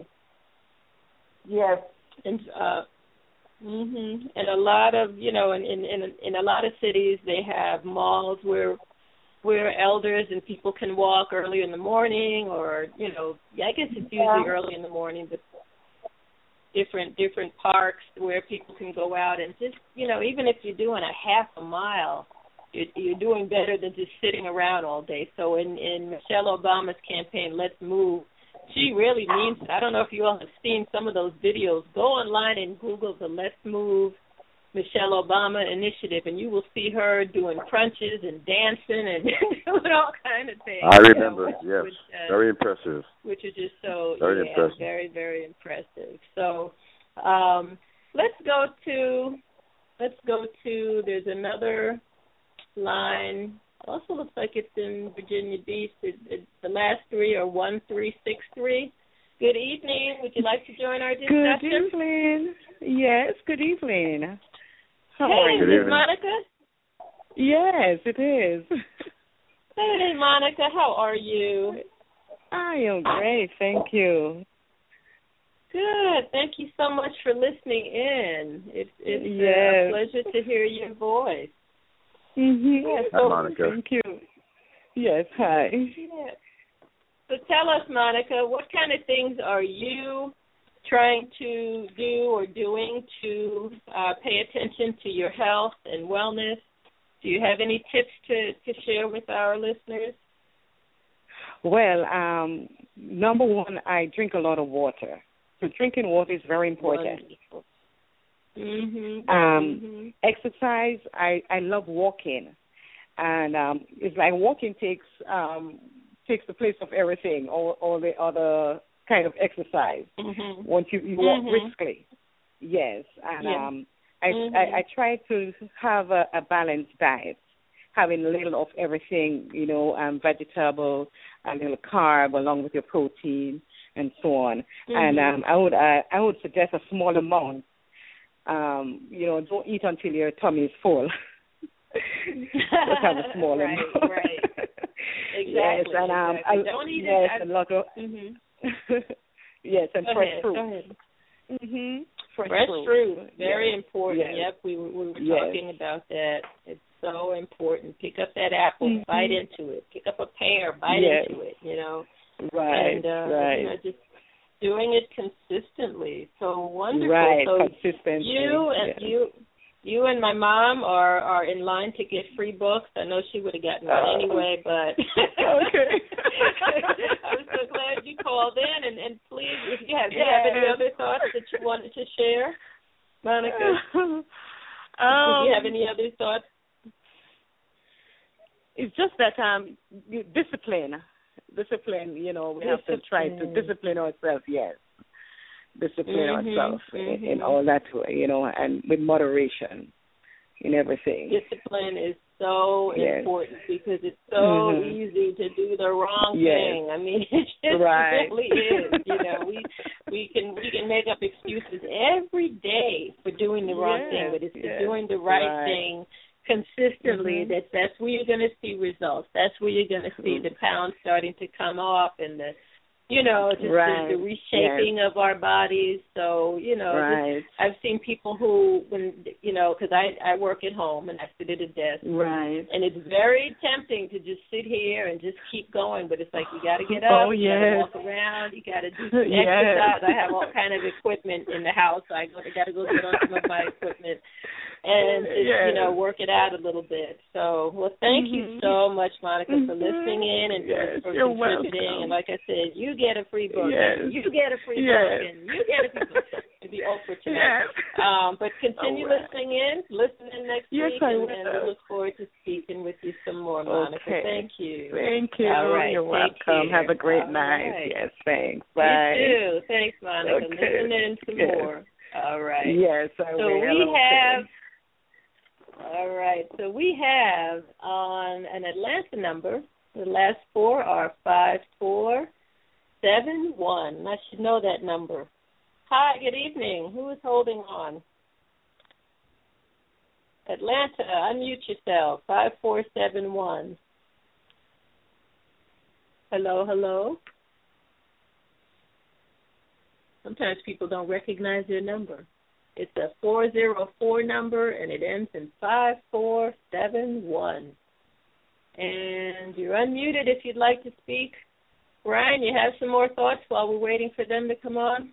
Speaker 6: yes.
Speaker 4: And uh Mhm. And a lot of, you know, in, in in in a lot of cities they have malls where where elders and people can walk early in the morning, or, you know, I guess it's usually early in the morning, but different different parks where people can go out and just, you know, even if you're doing a half a mile, you're, you're doing better than just sitting around all day. So in, in Michelle Obama's campaign, Let's Move, she really means it. I don't know if you all have seen some of those videos. Go online and Google the Let's Move Michelle Obama initiative, and you will see her doing crunches and dancing and doing all kind of things.
Speaker 5: I remember,
Speaker 4: you know,
Speaker 5: yes,
Speaker 4: which, uh,
Speaker 5: very impressive.
Speaker 4: Which is just so
Speaker 5: very
Speaker 4: yeah,
Speaker 5: impressive.
Speaker 4: very very impressive. So um, let's go to let's go to. There's another line. Also looks like it's in Virginia Beach. It, it, the last three are one three six three. Good evening. Would you like to join our discussion?
Speaker 7: Good evening. Yes, good evening. How
Speaker 4: hey,
Speaker 7: are you?
Speaker 4: is this Monica?
Speaker 7: Yes, it is.
Speaker 4: Hey, Monica. How are you?
Speaker 7: I am great. Thank you.
Speaker 4: Good. Thank you so much for listening in. It's it's
Speaker 7: yes.
Speaker 4: a pleasure to hear your voice.
Speaker 7: Mm-hmm.
Speaker 4: Yes,
Speaker 5: Hi,
Speaker 4: so,
Speaker 5: Monica.
Speaker 7: Thank you. Yes, hi.
Speaker 4: Yeah. So tell us, Monica, what kind of things are you trying to do or doing to uh, pay attention to your health and wellness? Do you have any tips to, to share with our listeners?
Speaker 7: Well, um, number one, I drink a lot of water. So drinking water is very important.
Speaker 4: Wonderful. Mm-hmm.
Speaker 7: Um,
Speaker 4: mm-hmm.
Speaker 7: Exercise, I, I love walking. And um, it's like walking takes um, takes the place of everything, all, all the other kind of exercise.
Speaker 4: Mm-hmm.
Speaker 7: Once you, you walk
Speaker 4: mm-hmm.
Speaker 7: briskly. Yes. And
Speaker 4: yes.
Speaker 7: um, I,
Speaker 4: mm-hmm.
Speaker 7: I, I try to have a, a balanced diet, having a little of everything, you know, um, vegetable, a little carb along with your protein and so on.
Speaker 4: Mm-hmm.
Speaker 7: And um, I would I, I would suggest a small amount. Um, you know, don't eat until your tummy is full. Just have a small
Speaker 4: right,
Speaker 7: amount.
Speaker 4: Right. Exactly.
Speaker 7: Yes, and um,
Speaker 4: exactly.
Speaker 7: I,
Speaker 4: don't eat
Speaker 7: yes,
Speaker 4: it.
Speaker 7: a lot of
Speaker 4: Mm-hmm.
Speaker 7: yes, and
Speaker 4: go
Speaker 7: fresh
Speaker 4: ahead,
Speaker 7: fruit.
Speaker 4: Go ahead.
Speaker 7: Mhm. Fresh,
Speaker 4: fresh
Speaker 7: fruit.
Speaker 4: fruit, very
Speaker 7: yes.
Speaker 4: important.
Speaker 7: Yes.
Speaker 4: Yep, we, we were
Speaker 7: yes.
Speaker 4: talking about that. It's so important. Pick up that apple,
Speaker 7: mm-hmm.
Speaker 4: bite into it. Pick up a pear, bite
Speaker 7: yes.
Speaker 4: into it. You know,
Speaker 7: right,
Speaker 4: and uh,
Speaker 7: right.
Speaker 4: you know, just doing it consistently. So wonderful.
Speaker 7: Right,
Speaker 4: so
Speaker 7: consistently.
Speaker 4: you and
Speaker 7: yes.
Speaker 4: you. You and my mom are, are in line to get free books. I know she would have gotten one
Speaker 7: uh,
Speaker 4: anyway, but
Speaker 7: okay.
Speaker 4: I'm so glad you called in. And, and please, if you have, do you
Speaker 7: yes.
Speaker 4: have any other thoughts that you wanted to share, Monica?
Speaker 7: um,
Speaker 4: do you have any other thoughts?
Speaker 7: It's just that um, you- discipline, discipline. You know, we
Speaker 4: discipline.
Speaker 7: have to try to discipline ourselves. Yes. Discipline
Speaker 4: mm-hmm,
Speaker 7: ourselves
Speaker 4: mm-hmm.
Speaker 7: in, in all that way, you know, and with moderation in everything.
Speaker 4: Discipline is so
Speaker 7: yes.
Speaker 4: important because it's so
Speaker 7: mm-hmm.
Speaker 4: easy to do the wrong
Speaker 7: yes.
Speaker 4: thing. I mean, it just
Speaker 7: right.
Speaker 4: really is. You know, we we can we can make up excuses every day for doing the wrong
Speaker 7: yes.
Speaker 4: thing, but it's
Speaker 7: yes.
Speaker 4: for doing the right,
Speaker 7: right.
Speaker 4: thing consistently
Speaker 7: mm-hmm.
Speaker 4: that that's where you're going to see results. That's where you're going to see the pounds starting to come off and the You know, just
Speaker 7: right.
Speaker 4: the, the reshaping
Speaker 7: yes.
Speaker 4: of our bodies. So, you know,
Speaker 7: right.
Speaker 4: just, I've seen people who, when you know, because I, I work at home and I sit at a desk.
Speaker 7: Right.
Speaker 4: And it's very tempting to just sit here and just keep going, but it's like you got to get up,
Speaker 7: oh,
Speaker 4: you
Speaker 7: yes.
Speaker 4: got to walk around, you got to do some
Speaker 7: yes.
Speaker 4: exercise. I have all kind of equipment in the house, so I got to go get on some of my equipment and just,
Speaker 7: yes.
Speaker 4: you know, work it out a little bit. So, well, thank
Speaker 7: mm-hmm.
Speaker 4: you so much, Monica,
Speaker 7: mm-hmm.
Speaker 4: for listening in and
Speaker 7: yes,
Speaker 4: for, for
Speaker 7: you're
Speaker 4: contributing.
Speaker 7: welcome.
Speaker 4: And like I said, you get a free book.
Speaker 7: Yes.
Speaker 4: And you get a free
Speaker 7: yes.
Speaker 4: book. And you get a free book. To be Oprah tonight.
Speaker 7: Yes.
Speaker 4: Um, but continue
Speaker 7: oh, well.
Speaker 4: listening in. Listen in next
Speaker 7: yes,
Speaker 4: week.
Speaker 7: I
Speaker 4: and,
Speaker 7: will.
Speaker 4: and we look forward to speaking with you some more, Monica.
Speaker 7: Okay.
Speaker 4: Thank you.
Speaker 7: Thank you.
Speaker 4: All right.
Speaker 7: You're
Speaker 4: Take
Speaker 7: welcome.
Speaker 4: care.
Speaker 7: Have a great
Speaker 4: All
Speaker 7: night.
Speaker 4: right.
Speaker 7: Yes, thanks. Bye.
Speaker 4: You too. Thanks, Monica.
Speaker 7: Okay.
Speaker 4: Listen in some
Speaker 7: yes.
Speaker 4: more. All right.
Speaker 7: Yes, I
Speaker 4: so
Speaker 7: will.
Speaker 4: we
Speaker 7: okay.
Speaker 4: have. All right. So we have on an Atlanta number. The last four are five four seven one. I should know that number. Hi. Good evening. Who is holding on? Atlanta. Unmute yourself. Five four seven one. Hello. Hello. Sometimes people don't recognize their number. It's a four zero four number, and it ends in five four seven one. And you're unmuted if you'd like to speak. Brian, you have some more thoughts while we're waiting for them to come on?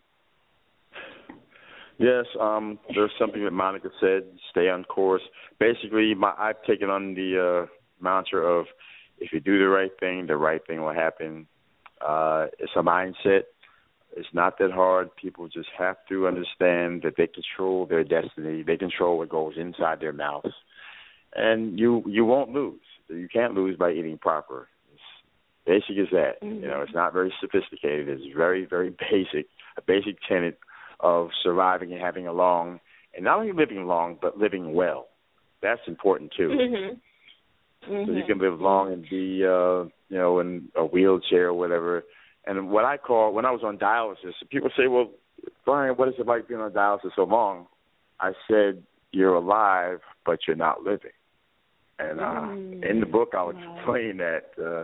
Speaker 5: Yes, um, there's something that Monica said, stay on course. Basically, my, I've taken on the uh, mantra of if you do the right thing, the right thing will happen. Uh, it's a mindset. It's not that hard. People just have to understand that they control their destiny. They control what goes inside their mouths. And you you won't lose. You can't lose by eating proper. It's basic as that. Mm-hmm. You know, it's not very sophisticated. It's very, very basic, a basic tenet of surviving and having a long, and not only living long, but living well. That's important, too.
Speaker 4: Mm-hmm. Mm-hmm.
Speaker 5: So you can live long and be, uh, you know, in a wheelchair or whatever. And what I call, when I was on dialysis, people say, well, Brian, what is it like being on dialysis so long? I said, you're alive, but you're not living. And uh, mm. in the book, I would wow. explain that. Uh,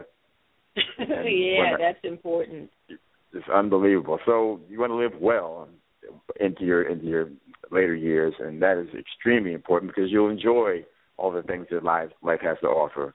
Speaker 4: yeah, I, that's important.
Speaker 5: It's unbelievable. So you want to live well into your into your later years, and that is extremely important because you'll enjoy all the things that life life has to offer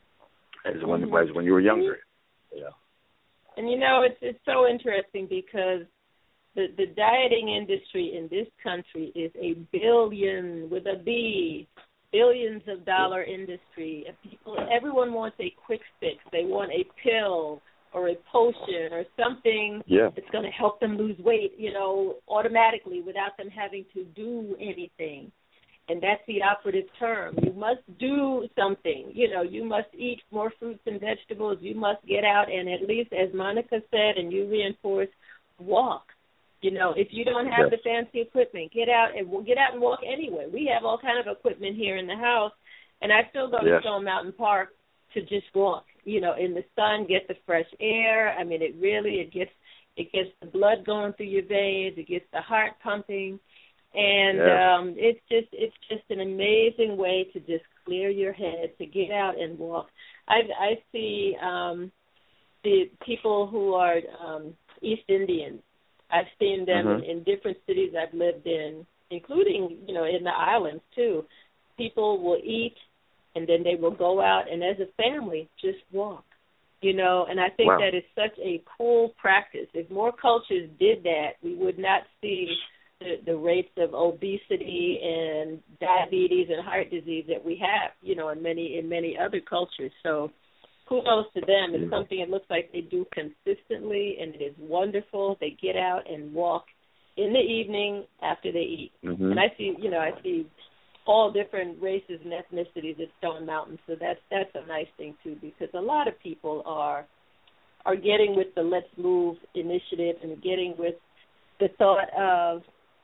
Speaker 5: as when mm-hmm. as when you were younger. Yeah.
Speaker 4: And you know, it's it's so interesting because the the dieting industry in this country is a billion with a B, billions of dollar industry. People, everyone wants a quick fix. They want a pill or a potion or something
Speaker 5: yeah.
Speaker 4: that's going to help them lose weight, you know, automatically without them having to do anything. And that's the operative term. You must do something. You know, you must eat more fruits and vegetables. You must get out and at least, as Monica said, and you reinforced, walk. You know, if you don't have
Speaker 5: yes.
Speaker 4: the fancy equipment, get out and get out and walk anyway. We have all kind of equipment here in the house, and I still go
Speaker 5: yes.
Speaker 4: to Stone Mountain Park to just walk. You know, in the sun, get the fresh air. I mean, it really it gets it gets the blood going through your veins. It gets the heart pumping. And
Speaker 5: yeah.
Speaker 4: um, it's just it's just an amazing way to just clear your head, to get out and walk. I I see um, the people who are um, East Indians. I've seen them
Speaker 5: mm-hmm.
Speaker 4: in, in different cities I've lived in, including, you know, in the islands too. People will eat and then they will go out and as a family just walk, you know, and I think
Speaker 5: wow.
Speaker 4: that is such a cool practice. If more cultures did that, we would not see The, the rates of obesity and diabetes and heart disease that we have, you know, in many in many other cultures. So kudos to them. It's something it looks like they do consistently, and it is wonderful. They get out and walk in the evening after they eat.
Speaker 5: Mm-hmm.
Speaker 4: And I see, you know, I see all different races and ethnicities at Stone Mountain. So that's that's a nice thing too, because a lot of people are are getting with the Let's Move initiative and getting with the thought of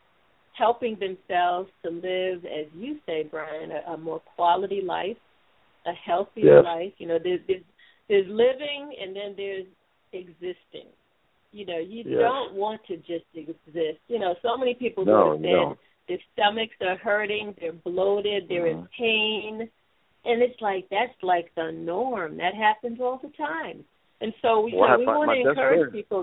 Speaker 4: helping themselves to live, as you say, Brian, a, a more quality life, a healthier
Speaker 5: yes.
Speaker 4: life. You know, there's, there's there's living and then there's existing. You know, you
Speaker 5: yes.
Speaker 4: don't want to just exist. You know, so many people
Speaker 5: no,
Speaker 4: go to bed,
Speaker 5: no.
Speaker 4: their stomachs are hurting, they're bloated, they're mm-hmm. in pain, and it's like that's like the norm. That happens all the time. And so we,
Speaker 5: well,
Speaker 4: so we
Speaker 5: my,
Speaker 4: want
Speaker 5: my
Speaker 4: to encourage
Speaker 5: friend.
Speaker 4: people.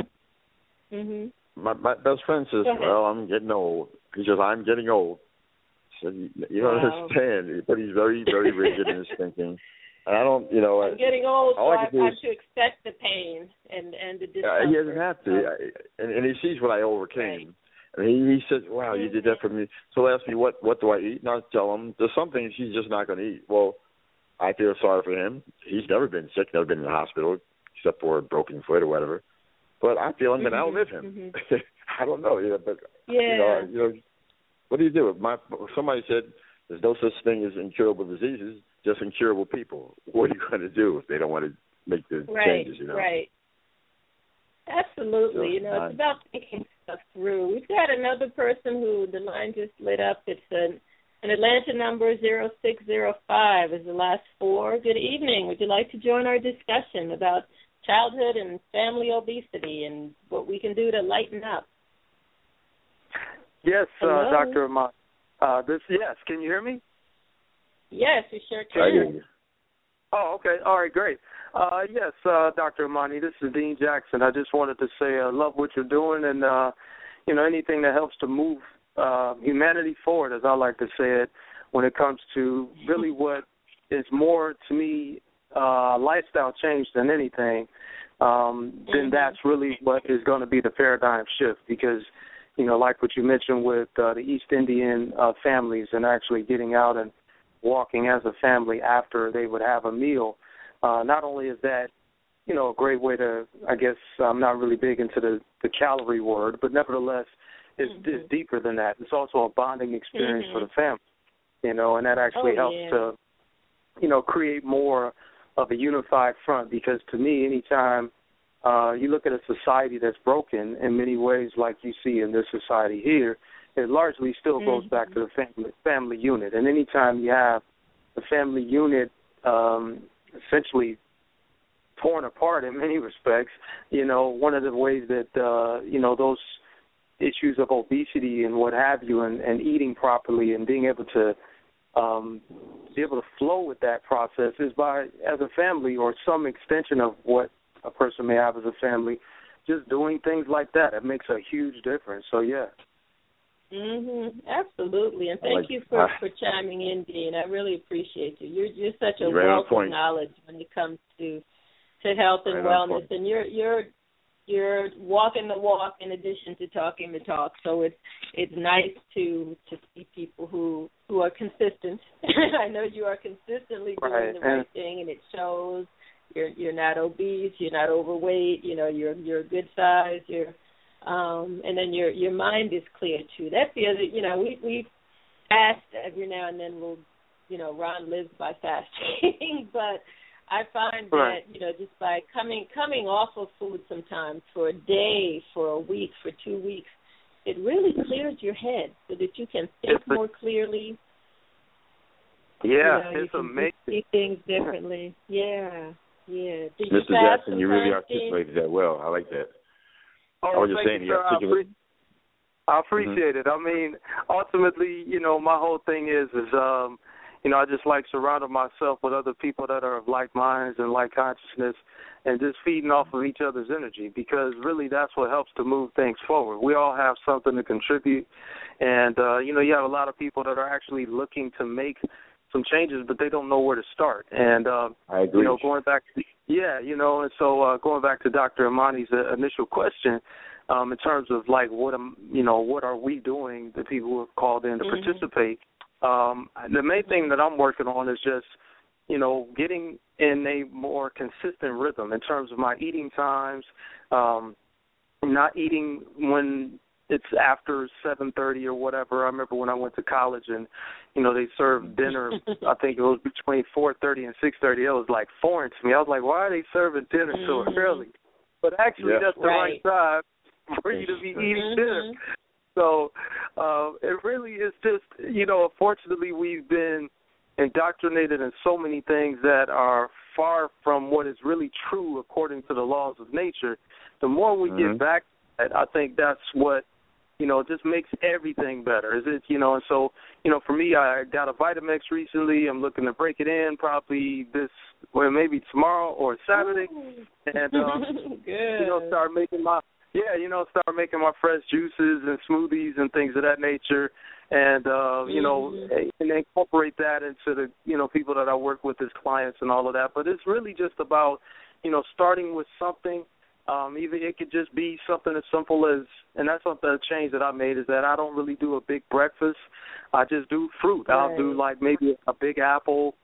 Speaker 4: Mm-hmm.
Speaker 5: My, my best friend says, well, I'm getting old. He says, I'm getting old. So you, you don't
Speaker 4: wow.
Speaker 5: understand, but he's very, very rigid in his thinking. And I don't, you know.
Speaker 4: I'm I, getting old, so I, I have
Speaker 5: is,
Speaker 4: to expect the pain and, and the discomfort.
Speaker 5: Uh, he doesn't have to. I, and, and he sees what I overcame. Right. And he, he said, wow, mm-hmm. you did that for me. So he'll ask me, what, what do I eat? And I'll tell him, there's some things he's just not going to eat. Well, I feel sorry for him. He's never been sick, never been in the hospital, except for a broken foot or whatever. But I feel I'm going to
Speaker 4: mm-hmm.
Speaker 5: outlive him.
Speaker 4: Mm-hmm.
Speaker 5: I don't know, yeah, but
Speaker 4: yeah.
Speaker 5: you know, you know, what do you do? My somebody said there's no such thing as incurable diseases, just incurable people. What are you going to do if they don't want to make the
Speaker 4: right,
Speaker 5: changes? You know,
Speaker 4: right? Absolutely.
Speaker 5: So,
Speaker 4: you know,
Speaker 5: uh,
Speaker 4: it's about thinking stuff through. We've got another person who the line just lit up. It's an an Atlanta number zero six zero five is the last four. Good evening. Would you like to join our discussion about childhood and family obesity and what we can do to lighten up?
Speaker 8: Yes, uh, Doctor Amani. Uh, this yes, can you hear me?
Speaker 4: Yes, we sure can.
Speaker 5: I hear you.
Speaker 8: Oh, okay. All right, great. Uh, yes, uh, Doctor Amani, this is Dean Jackson. I just wanted to say I love what you're doing, and uh, you know, anything that helps to move uh, humanity forward, as I like to say it, when it comes to really what is more to me uh, lifestyle change than anything, um, mm-hmm. then that's really what is going to be the paradigm shift. Because, you know, like what you mentioned with uh, the East Indian uh, families and actually getting out and walking as a family after they would have a meal, uh, not only is that you know, a great way to, I guess, I'm not really big into the, the calorie word, but nevertheless, it's, mm-hmm. it's deeper than that. It's also a bonding experience mm-hmm. for the family, you know, and that actually
Speaker 4: oh,
Speaker 8: helps
Speaker 4: yeah.
Speaker 8: to, you know, create more of a unified front, because to me, anytime uh, you look at a society that's broken in many ways, like you see in this society here, it largely still goes mm-hmm. back to the family, family unit. And anytime you have the family unit um, essentially torn apart in many respects, you know, one of the ways that, uh, you know, those issues of obesity and what have you, and, and eating properly and being able to um, be able to flow with that process is by, as a family, or some extension of what a person may have as a family, just doing things like that. It makes a huge difference. So, yeah.
Speaker 4: Mhm. Absolutely, and thank like, you for, uh, for chiming in, Dean. I really appreciate you. You're you're such a
Speaker 5: right
Speaker 4: wealth of knowledge when it comes to to health and
Speaker 5: right
Speaker 4: wellness, and you're you're you're walking the walk in addition to talking the talk. So it's it's nice to to see people who who are consistent. I know you are consistently doing
Speaker 8: right.
Speaker 4: the right thing, and it shows. You're you're not obese. You're not overweight. You know, you're you're a good size. You're Um, and then your your mind is clear too. That's the other, you know, we we fast every now and then. We'll, you know, Ron lives by fasting, but I find
Speaker 8: right.
Speaker 4: that, you know, just by coming coming off of food sometimes for a day, for a week, for two weeks, it really clears your head so that you can think
Speaker 8: it's
Speaker 4: more clearly.
Speaker 8: Yeah,
Speaker 4: you know,
Speaker 8: it's
Speaker 4: you can
Speaker 8: amazing.
Speaker 4: See things differently. Yeah, yeah. Did
Speaker 5: Mister
Speaker 4: you
Speaker 5: Jackson, you really articulated that well. I like that.
Speaker 8: Oh,
Speaker 5: I was just saying,
Speaker 8: you, sir. I, pre- I appreciate mm-hmm. it. I mean, ultimately, you know, my whole thing is, is um, you know, I just like surrounding myself with other people that are of like minds and like consciousness, and just feeding off of each other's energy, because really that's what helps to move things forward. We all have something to contribute, and, uh, you know, you have a lot of people that are actually looking to make some changes, but they don't know where to start. And, uh,
Speaker 5: I agree.
Speaker 8: you know, going back to, yeah, you know, and so uh, going back to Doctor Imani's uh, initial question, um, in terms of like what am, you know, what are we doing, the people who have called in to mm-hmm. participate, um, the main thing that I'm working on is just, you know, getting in a more consistent rhythm in terms of my eating times, um, not eating when it's after seven thirty or whatever. I remember when I went to college and, you know, they served dinner, I think it was between four thirty and six thirty. It was like foreign to me. I was like, why are they serving dinner so early? But actually
Speaker 5: yeah.
Speaker 8: that's the
Speaker 4: right.
Speaker 8: right time for you to be eating
Speaker 4: mm-hmm.
Speaker 8: dinner. So uh, it really is just, you know, unfortunately we've been indoctrinated in so many things that are far from what is really true according to the laws of nature. The more we
Speaker 5: mm-hmm.
Speaker 8: get back to that, I think that's what, you know, just makes everything better. Is it, you know, and so, you know, for me, I got a Vitamix recently. I'm looking to break it in probably this, well, maybe tomorrow or Saturday.
Speaker 4: Ooh.
Speaker 8: And, um,
Speaker 4: Good.
Speaker 8: you know, start making my, yeah, you know, start making my fresh juices and smoothies and things of that nature. And, uh, you know, mm-hmm. and incorporate that into the, you know, people that I work with as clients and all of that. But it's really just about, you know, starting with something. Um, even it could just be something as simple as, and that's something a change that I made, is that I don't really do a big breakfast. I just do fruit. Right. I'll do like maybe a big apple,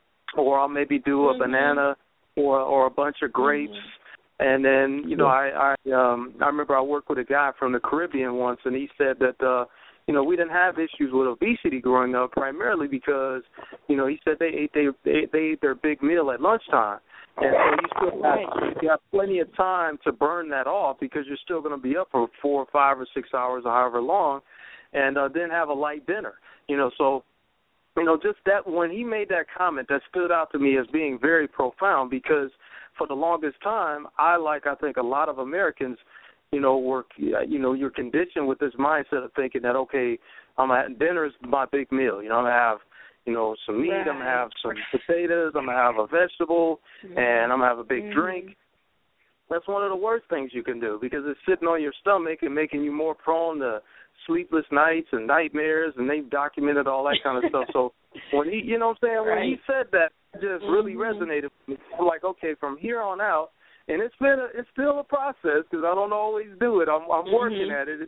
Speaker 8: or I'll maybe do a mm-hmm. banana or or a bunch of grapes. Mm-hmm. And then, you know, I I, um, I remember I worked with a guy from the Caribbean once, and he said that, uh, you know, we didn't have issues with obesity growing up, primarily because, you know, he said they ate they they, they ate their big meal at lunchtime. And so you still have, you have plenty of time to burn that off, because you're still going to be up for four or five or six hours or however long, and uh, then have a light dinner. You know, so, you know, just that, when he made that comment, that stood out to me as being very profound, because for the longest time, I, like I think a lot of Americans, you know, were, you know, you're conditioned with this mindset of thinking that, okay, I'm at dinner is my big meal. You know, I'm going to have, you know, some meat, right. I'm going to have some potatoes, I'm going to have a vegetable, mm-hmm. and I'm going to have a big mm-hmm. drink. That's one of the worst things you can do, because it's sitting on your stomach and making you more prone to sleepless nights and nightmares, and they've documented all that kind of stuff. So when he, you know what I'm saying,
Speaker 4: right.
Speaker 8: when he said that, it just mm-hmm. really resonated with me. I'm like, okay, from here on out, and it's been a, it's still a process, because I don't always do it. I'm, I'm mm-hmm. working at it.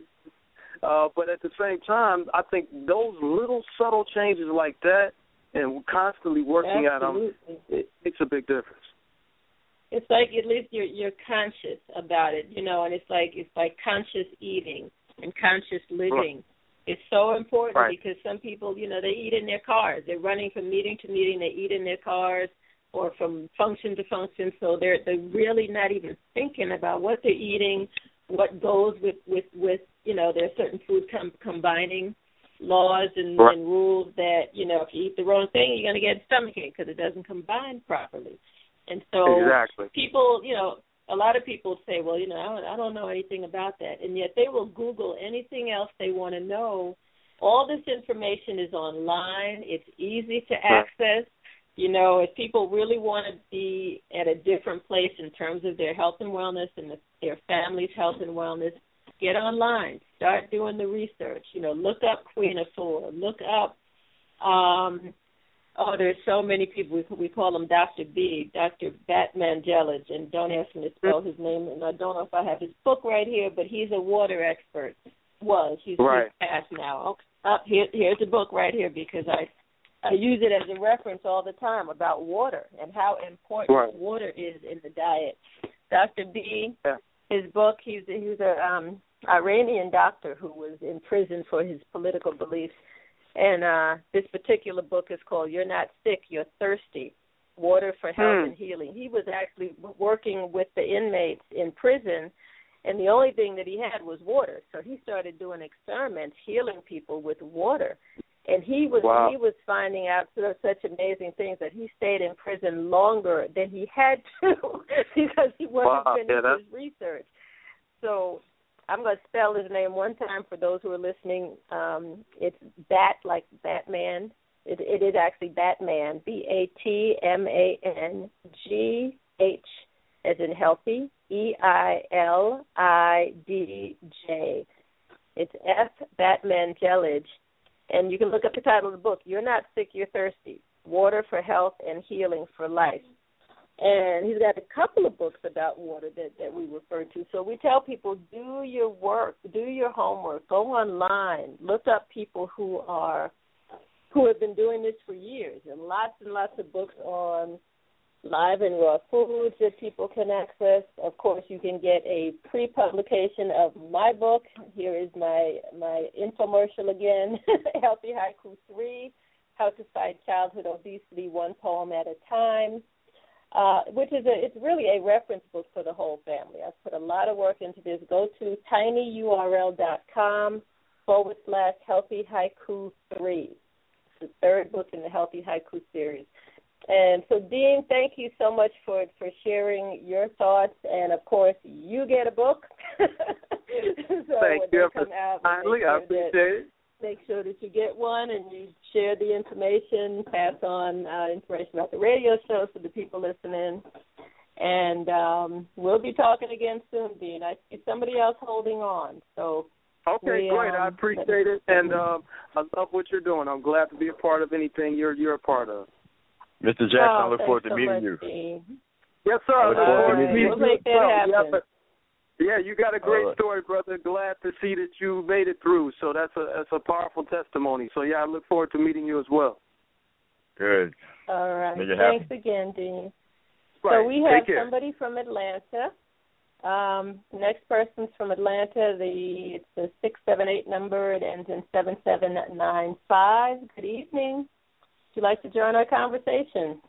Speaker 8: Uh, but at the same time, I think those little subtle changes like that, and constantly working
Speaker 4: Absolutely.
Speaker 8: at them, it makes a big difference.
Speaker 4: it's like at least you're you're conscious about it, you know, and it's like it's like conscious eating and conscious living. It's so important right. because some people, you know, they eat in their cars. They're running from meeting to meeting. They eat in their cars or from function to function. So they're they're really not even thinking about what they're eating, what goes with, with, with you know, there's certain food com- combining laws and, right. and rules that, you know, if you eat the wrong thing, you're going to get stomachache because it doesn't combine properly. And so
Speaker 8: exactly.
Speaker 4: people, you know, a lot of people say, well, you know, I don't, I don't know anything about that. And yet they will Google anything else they want to know. All this information is online. It's easy to access. You know, if people really want to be at a different place in terms of their health and wellness and the, their family's health and wellness, get online. Start doing the research. You know, look up Queen Afua. Look up, um, oh, there's so many people. We, we call him Doctor B, Doctor Batman Gelage, and don't ask me to spell his name. And I don't know if I have his book right here, but he's a water expert. Was. He's,
Speaker 8: right.
Speaker 4: he's passed now. Okay. Up here, here's the book right here because I I use it as a reference all the time about water and how important
Speaker 8: right.
Speaker 4: water is in the diet. Doctor B,
Speaker 8: yeah.
Speaker 4: his book, he's he's a um, Iranian doctor who was in prison for his political beliefs, and uh, this particular book is called "You're Not Sick, You're Thirsty: Water for Health
Speaker 8: hmm.
Speaker 4: and Healing." He was actually working with the inmates in prison, and the only thing that he had was water. So he started doing experiments, healing people with water. And he was
Speaker 8: wow.
Speaker 4: he was finding out sort of such amazing things that he stayed in prison longer than he had to because he wasn't
Speaker 8: wow.
Speaker 4: finished
Speaker 8: yeah,
Speaker 4: his research. So I'm going to spell his name one time for those who are listening. Um, it's Bat, like Batman. It, it is actually Batman, B A T M A N G H as in healthy, E I L I D J. It's F, Batman Gelage. And you can look up the title of the book, You're Not Sick, You're Thirsty, Water for Health and Healing for Life. And he's got a couple of books about water that, that we refer to. So we tell people, do your work, do your homework, go online, look up people who are who have been doing this for years, and lots and lots of books on live and raw foods that people can access. Of course, you can get a pre-publication of my book. Here is my my infomercial again, Healthy Haiku three, How to Fight Childhood Obesity One Poem at a Time, uh, which is a it's really a reference book for the whole family. I've put a lot of work into this. Go to tinyurl.com forward slash Healthy Haiku three. It's the third book in the Healthy Haiku series. And so, Dean, thank you so much for for sharing your thoughts. And, of course, you get a book. so
Speaker 8: thank
Speaker 4: when
Speaker 8: you.
Speaker 4: They come out,
Speaker 8: finally,
Speaker 4: sure
Speaker 8: I appreciate
Speaker 4: that,
Speaker 8: it.
Speaker 4: Make sure that you get one and you share the information, pass on uh, information about the radio show to the people listening. And um, we'll be talking again soon, Dean. I see somebody else holding on. So
Speaker 8: Okay,
Speaker 4: we,
Speaker 8: great.
Speaker 4: Um,
Speaker 8: I appreciate it. And um, I love what you're doing. I'm glad to be a part of anything you're you're a part of.
Speaker 5: Mister Jackson,
Speaker 4: oh,
Speaker 5: I look forward to
Speaker 4: so
Speaker 5: meeting
Speaker 4: much,
Speaker 5: you.
Speaker 4: Dean.
Speaker 8: Yes, sir. I look forward to meeting
Speaker 4: we'll
Speaker 8: you.
Speaker 4: make that happen.
Speaker 8: Yeah, but, yeah, you got a great
Speaker 5: right.
Speaker 8: story, brother. Glad to see that you made it through. So that's a that's a powerful testimony. So, yeah, I look forward to meeting you as well.
Speaker 5: Good.
Speaker 4: All right.
Speaker 5: Make it
Speaker 4: Thanks
Speaker 5: happen.
Speaker 4: again, Dean.
Speaker 8: Right.
Speaker 4: So we have
Speaker 8: Take care.
Speaker 4: somebody from Atlanta. Um, next person's from Atlanta. The it's the six seven eight number. It ends in seven seven nine five. Good evening. Would you like to join our conversation?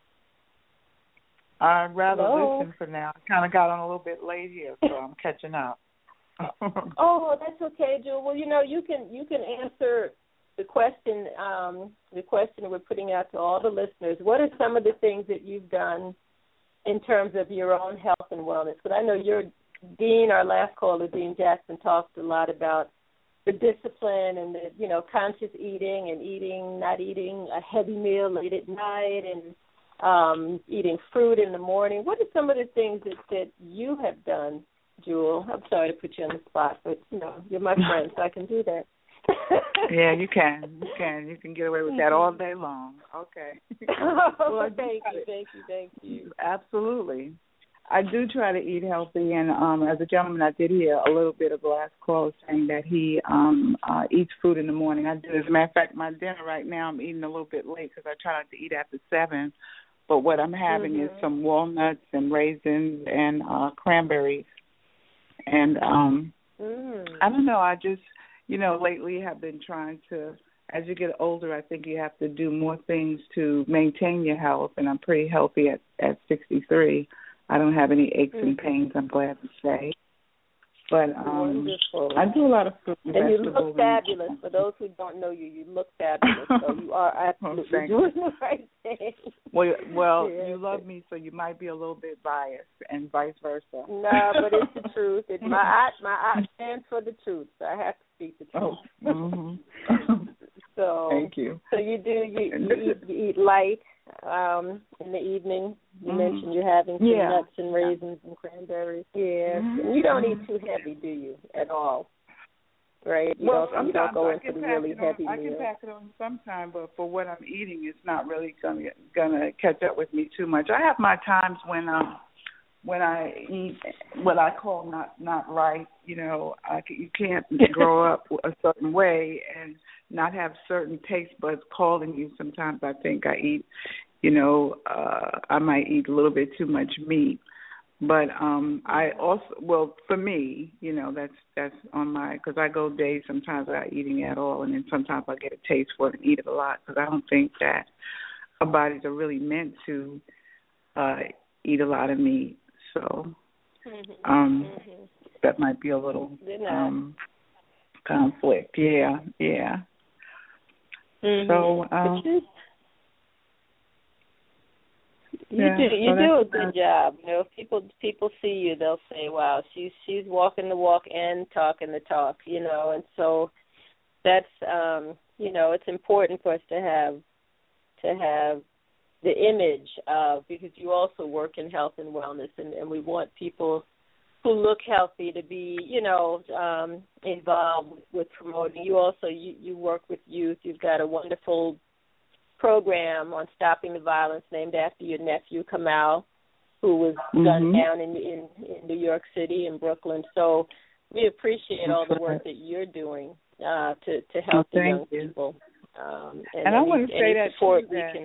Speaker 9: I'd rather
Speaker 4: Hello?
Speaker 9: listen for now. I kind of got on a little bit late here, so I'm catching up.
Speaker 4: Oh, that's okay, Jewel. Well, you know, you can you can answer the question. Um, the question we're putting out to all the listeners: what are some of the things that you've done in terms of your own health and wellness? Because I know your Dean, our last caller, Dean Jackson, talked a lot about the discipline and the you know conscious eating and eating, not eating a heavy meal late at night, and um, eating fruit in the morning. What are some of the things that, that you have done, Jewel? I'm sorry to put you on the spot, but you know you're my friend, so I can do that.
Speaker 9: Yeah, you can. You can. You can get away with that all day long. Okay.
Speaker 4: Oh, well, thank you, thank you, thank you.
Speaker 9: Absolutely. I do try to eat healthy, and um, as a gentleman, I did hear a little bit of the last call saying that he um, uh, eats fruit in the morning. I do. As a matter of fact, my dinner right now, I'm eating a little bit late because I try not to eat after seven. but what I'm having
Speaker 4: mm-hmm.
Speaker 9: is some walnuts and raisins and uh, cranberries. And um,
Speaker 4: mm.
Speaker 9: I don't know, I just, you know, lately have been trying to, as you get older, I think you have to do more things to maintain your health, and I'm pretty healthy at, at sixty-three. I don't have any aches
Speaker 4: mm-hmm.
Speaker 9: and pains, I'm glad to say. But um,
Speaker 4: Wonderful.
Speaker 9: I do a lot of fruit and,
Speaker 4: and
Speaker 9: vegetables.
Speaker 4: you look fabulous. For those who don't know you, you look fabulous. So you are absolutely
Speaker 9: oh,
Speaker 4: doing the right thing.
Speaker 9: Well, well,
Speaker 4: yeah.
Speaker 9: you love me, so you might be a little bit biased, and vice versa.
Speaker 4: No, but it's the truth. It, my eye, my eye stands for the truth. So I have to speak the truth.
Speaker 9: Oh, mm-hmm.
Speaker 4: so
Speaker 9: thank you.
Speaker 4: So you do you, you eat you eat light um, in the evening. You
Speaker 9: mm-hmm.
Speaker 4: mentioned you're having some
Speaker 9: yeah.
Speaker 4: nuts and raisins and cranberries. Yeah,
Speaker 9: mm-hmm.
Speaker 4: and you don't eat too heavy, do you? At all, right? You
Speaker 9: well,
Speaker 4: don't, you don't go into the really
Speaker 9: on,
Speaker 4: heavy
Speaker 9: I
Speaker 4: meals.
Speaker 9: can pack it on sometime, but for what I'm eating, it's not really gonna gonna catch up with me too much. I have my times when um when I eat what I call not not right. You know, I can, you can't grow up a certain way and not have certain taste buds calling you. Sometimes I think I eat, you know, uh, I might eat a little bit too much meat. But um, I also, well, for me, you know, that's that's on my, because I go days sometimes without eating at all, and then sometimes I get a taste for it and eat it a lot, because I don't think that our bodies are really meant to uh, eat a lot of meat. So
Speaker 4: mm-hmm.
Speaker 9: um,
Speaker 4: Mm-hmm.
Speaker 9: that might be a little um, conflict. Yeah, yeah.
Speaker 4: Mm-hmm.
Speaker 9: So, um,
Speaker 4: you, you
Speaker 9: yeah,
Speaker 4: do you
Speaker 9: so
Speaker 4: do a good job. You know, if people people see you, they'll say, "Wow, she's she's walking the walk and talking the talk." You know, and so that's um, you know, it's important for us to have to have the image of, because you also work in health and wellness, and, and we want people who look healthy to be, you know, um, involved with promoting. You also, you, you work with youth. You've got a wonderful program on stopping the violence named after your nephew, Kamal, who was
Speaker 9: mm-hmm.
Speaker 4: gunned down in, in, in New York City and Brooklyn. So we appreciate all the work that you're doing uh, to, to help
Speaker 9: oh,
Speaker 4: the young
Speaker 9: you.
Speaker 4: people. Um, and
Speaker 9: and
Speaker 4: any,
Speaker 9: I want to say that,
Speaker 4: support
Speaker 9: too,
Speaker 4: we
Speaker 9: that
Speaker 4: can.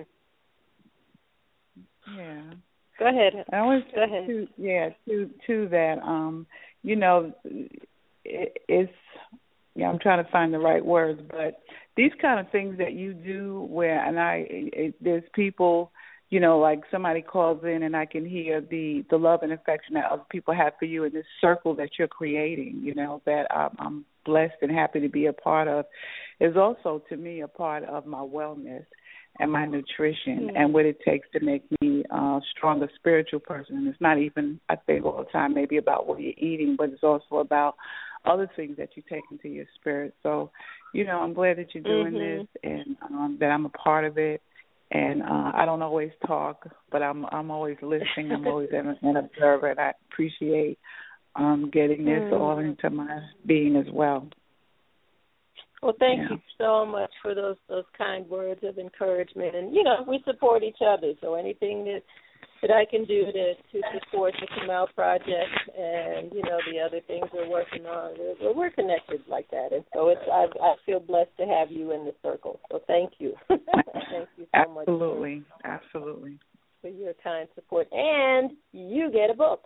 Speaker 9: Yeah.
Speaker 4: Go ahead.
Speaker 9: I always
Speaker 4: Go ahead.
Speaker 9: To, yeah, to to that, um, you know, it, it's, yeah, I'm trying to find the right words, but these kind of things that you do where, and I, it, there's people, you know, like somebody calls in and I can hear the, the love and affection that other people have for you in this circle that you're creating, you know, that I'm, I'm blessed and happy to be a part of, is also to me a part of my wellness and my nutrition mm-hmm. and what it takes to make me a stronger spiritual person. And it's not even, I think all the time, maybe about what you're eating, but it's also about other things that you take into your spirit. So, you know, I'm glad that you're doing
Speaker 4: mm-hmm.
Speaker 9: this and um, that I'm a part of it. And uh, I don't always talk, but I'm I'm always listening. I'm always an, an observer, and I appreciate um, getting this mm-hmm. all into my being as well.
Speaker 4: Well, thank
Speaker 9: yeah.
Speaker 4: you so much for those those kind words of encouragement. And, you know, we support each other, so anything that that I can do to, to support the Kamal Project and, you know, the other things we're working on, we're, we're connected like that. And so it's I, I feel blessed to have you in the circle. So thank you. Thank you so
Speaker 9: absolutely.
Speaker 4: much.
Speaker 9: Absolutely, absolutely.
Speaker 4: For your kind support. And you get a book.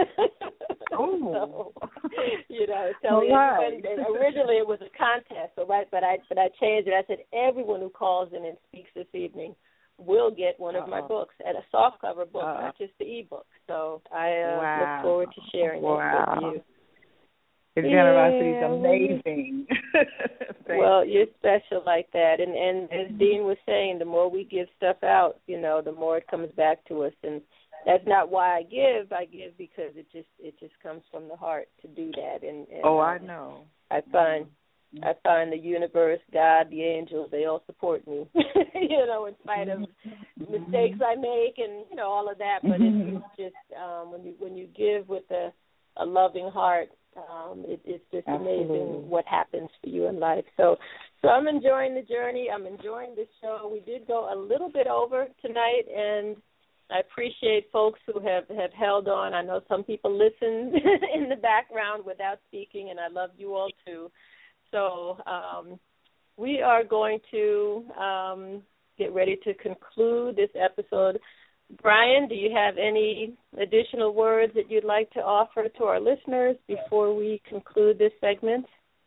Speaker 9: Oh.
Speaker 4: So, you know, telling
Speaker 9: right.
Speaker 4: everybody, originally it was a contest, so right, but I but I changed it. I said everyone who calls in and speaks this evening will get one of
Speaker 9: Uh-oh.
Speaker 4: my books, and a softcover book,
Speaker 9: Uh-oh.
Speaker 4: not just the ebook. So I uh,
Speaker 9: wow.
Speaker 4: look forward to sharing
Speaker 9: wow.
Speaker 4: it with you.
Speaker 9: His
Speaker 4: yeah,
Speaker 9: generosity is amazing.
Speaker 4: Well, you're special like that, and and as Dean was saying, the more we give stuff out, you know, the more it comes back to us, and that's not why I give. I give because it just it just comes from the heart to do that. And, and
Speaker 9: oh,
Speaker 4: uh,
Speaker 9: I know.
Speaker 4: I find mm-hmm. I find the universe, God, the angels, they all support me. You know, in spite of mm-hmm. mistakes I make, and you know all of that. But mm-hmm. it's, it's just um, when you when you give with a, a loving heart. Um, it, it's just
Speaker 9: Absolutely.
Speaker 4: amazing what happens for you in life. So, so I'm enjoying the journey. I'm enjoying the show. We did go a little bit over tonight, and I appreciate folks who have, have held on. I know some people listen in the background without speaking, and I love you all too. So um, we are going to um, get ready to conclude this episode. Brian, do you have any additional words that you'd like to offer to our listeners before we conclude this segment?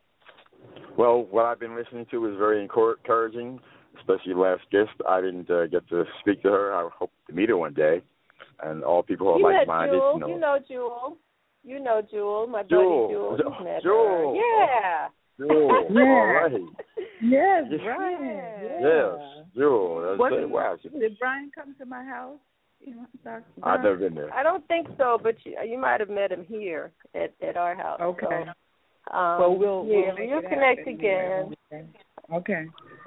Speaker 5: Well, what I've been listening to is very encouraging, especially last guest. I didn't uh, get to speak to her. I hope to meet her one day. And all people who are
Speaker 4: you
Speaker 5: like-minded.
Speaker 4: Jewel.
Speaker 5: You know,
Speaker 4: you know Jewel. You know Jewel, my
Speaker 5: Jewel.
Speaker 4: buddy Jewel.
Speaker 5: Jewel.
Speaker 4: Met
Speaker 5: Jewel.
Speaker 4: her. Yeah.
Speaker 5: Jewel.
Speaker 9: Yeah.
Speaker 5: All right.
Speaker 9: Yes,
Speaker 5: Yes.
Speaker 9: Brian.
Speaker 4: Yeah.
Speaker 5: Yes, Jewel. That's
Speaker 9: What,
Speaker 5: it. Wow.
Speaker 9: did Brian come to my house? You know, Doctor
Speaker 5: I've
Speaker 9: Brian?
Speaker 5: never been there.
Speaker 4: I don't think so, but you, you might have met him here at, at our house.
Speaker 9: Okay.
Speaker 4: So, um,
Speaker 9: well, we'll,
Speaker 4: yeah,
Speaker 9: we'll make
Speaker 4: you'll
Speaker 9: it
Speaker 4: connect
Speaker 9: happen.
Speaker 4: again.
Speaker 9: Okay.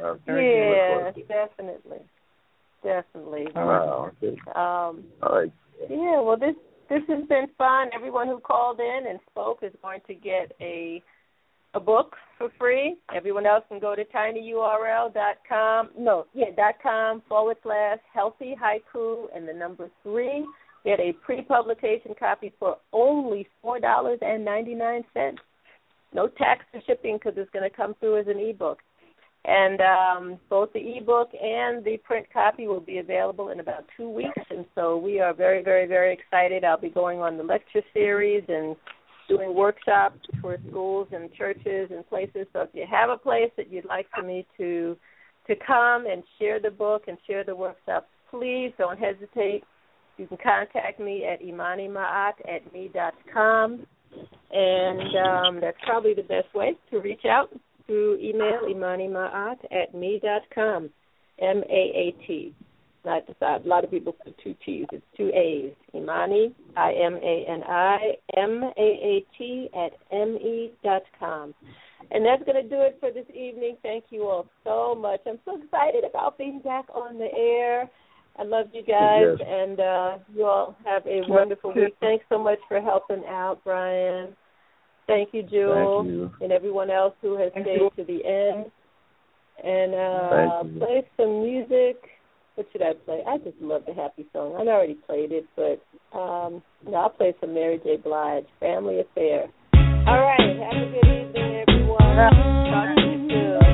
Speaker 5: Okay.
Speaker 4: Yeah, definitely. Definitely.
Speaker 5: Wow. Okay.
Speaker 4: Um,
Speaker 5: All right.
Speaker 4: Yeah, well, this this has been fun. Everyone who called in and spoke is going to get a a book for free. Everyone else can go to tinyurl dot com. No, yeah, dot com forward slash healthy haiku and the number three. Get a pre-publication copy for only four dollars and ninety-nine cents. No tax for shipping because it's going to come through as an ebook. And um, both the ebook and the print copy will be available in about two weeks. And so we are very, very, very excited. I'll be going on the lecture series and doing workshops for schools and churches and places. So if you have a place that you'd like for me to to come and share the book and share the workshops, please don't hesitate. You can contact me at imani maat at me dot com. And um, that's probably the best way to reach out. Through email, imani maat at me dot com, M A A T. Not a lot of people put two T's. It's two A's. Imani, I M A N I, M A A T at M E dot com. And that's going to do it for this evening. Thank you all so much. I'm so excited about being back on the air. I love you guys,
Speaker 5: yes.
Speaker 4: and uh, you all have a wonderful week. Thanks so much for helping out, Brian. Thank you, Jewel,
Speaker 5: Thank you.
Speaker 4: and everyone else who has
Speaker 9: Thank
Speaker 4: stayed
Speaker 9: you.
Speaker 4: to the end. And uh, play some music. What should I play? I just love the happy song. I already played it, but um, no, I'll play some Mary J. Blige, Family Affair. All right. Have a good evening, everyone. Talk to you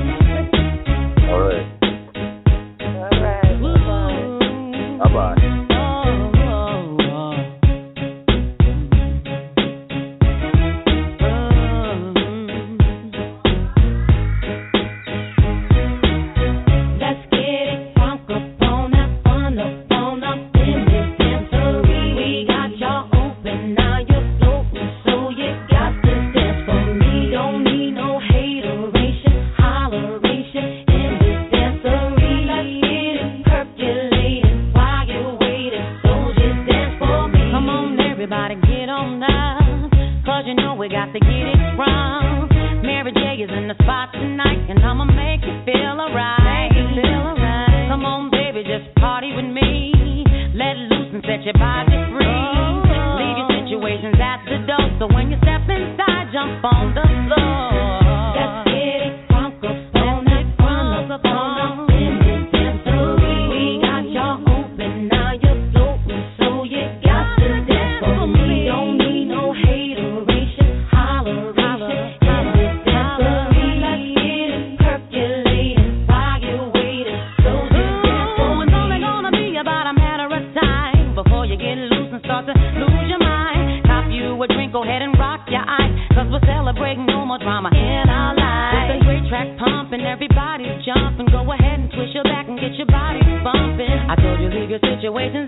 Speaker 4: soon.
Speaker 5: All right.
Speaker 4: All right. Bye-bye.
Speaker 5: Bye-bye.
Speaker 10: Situations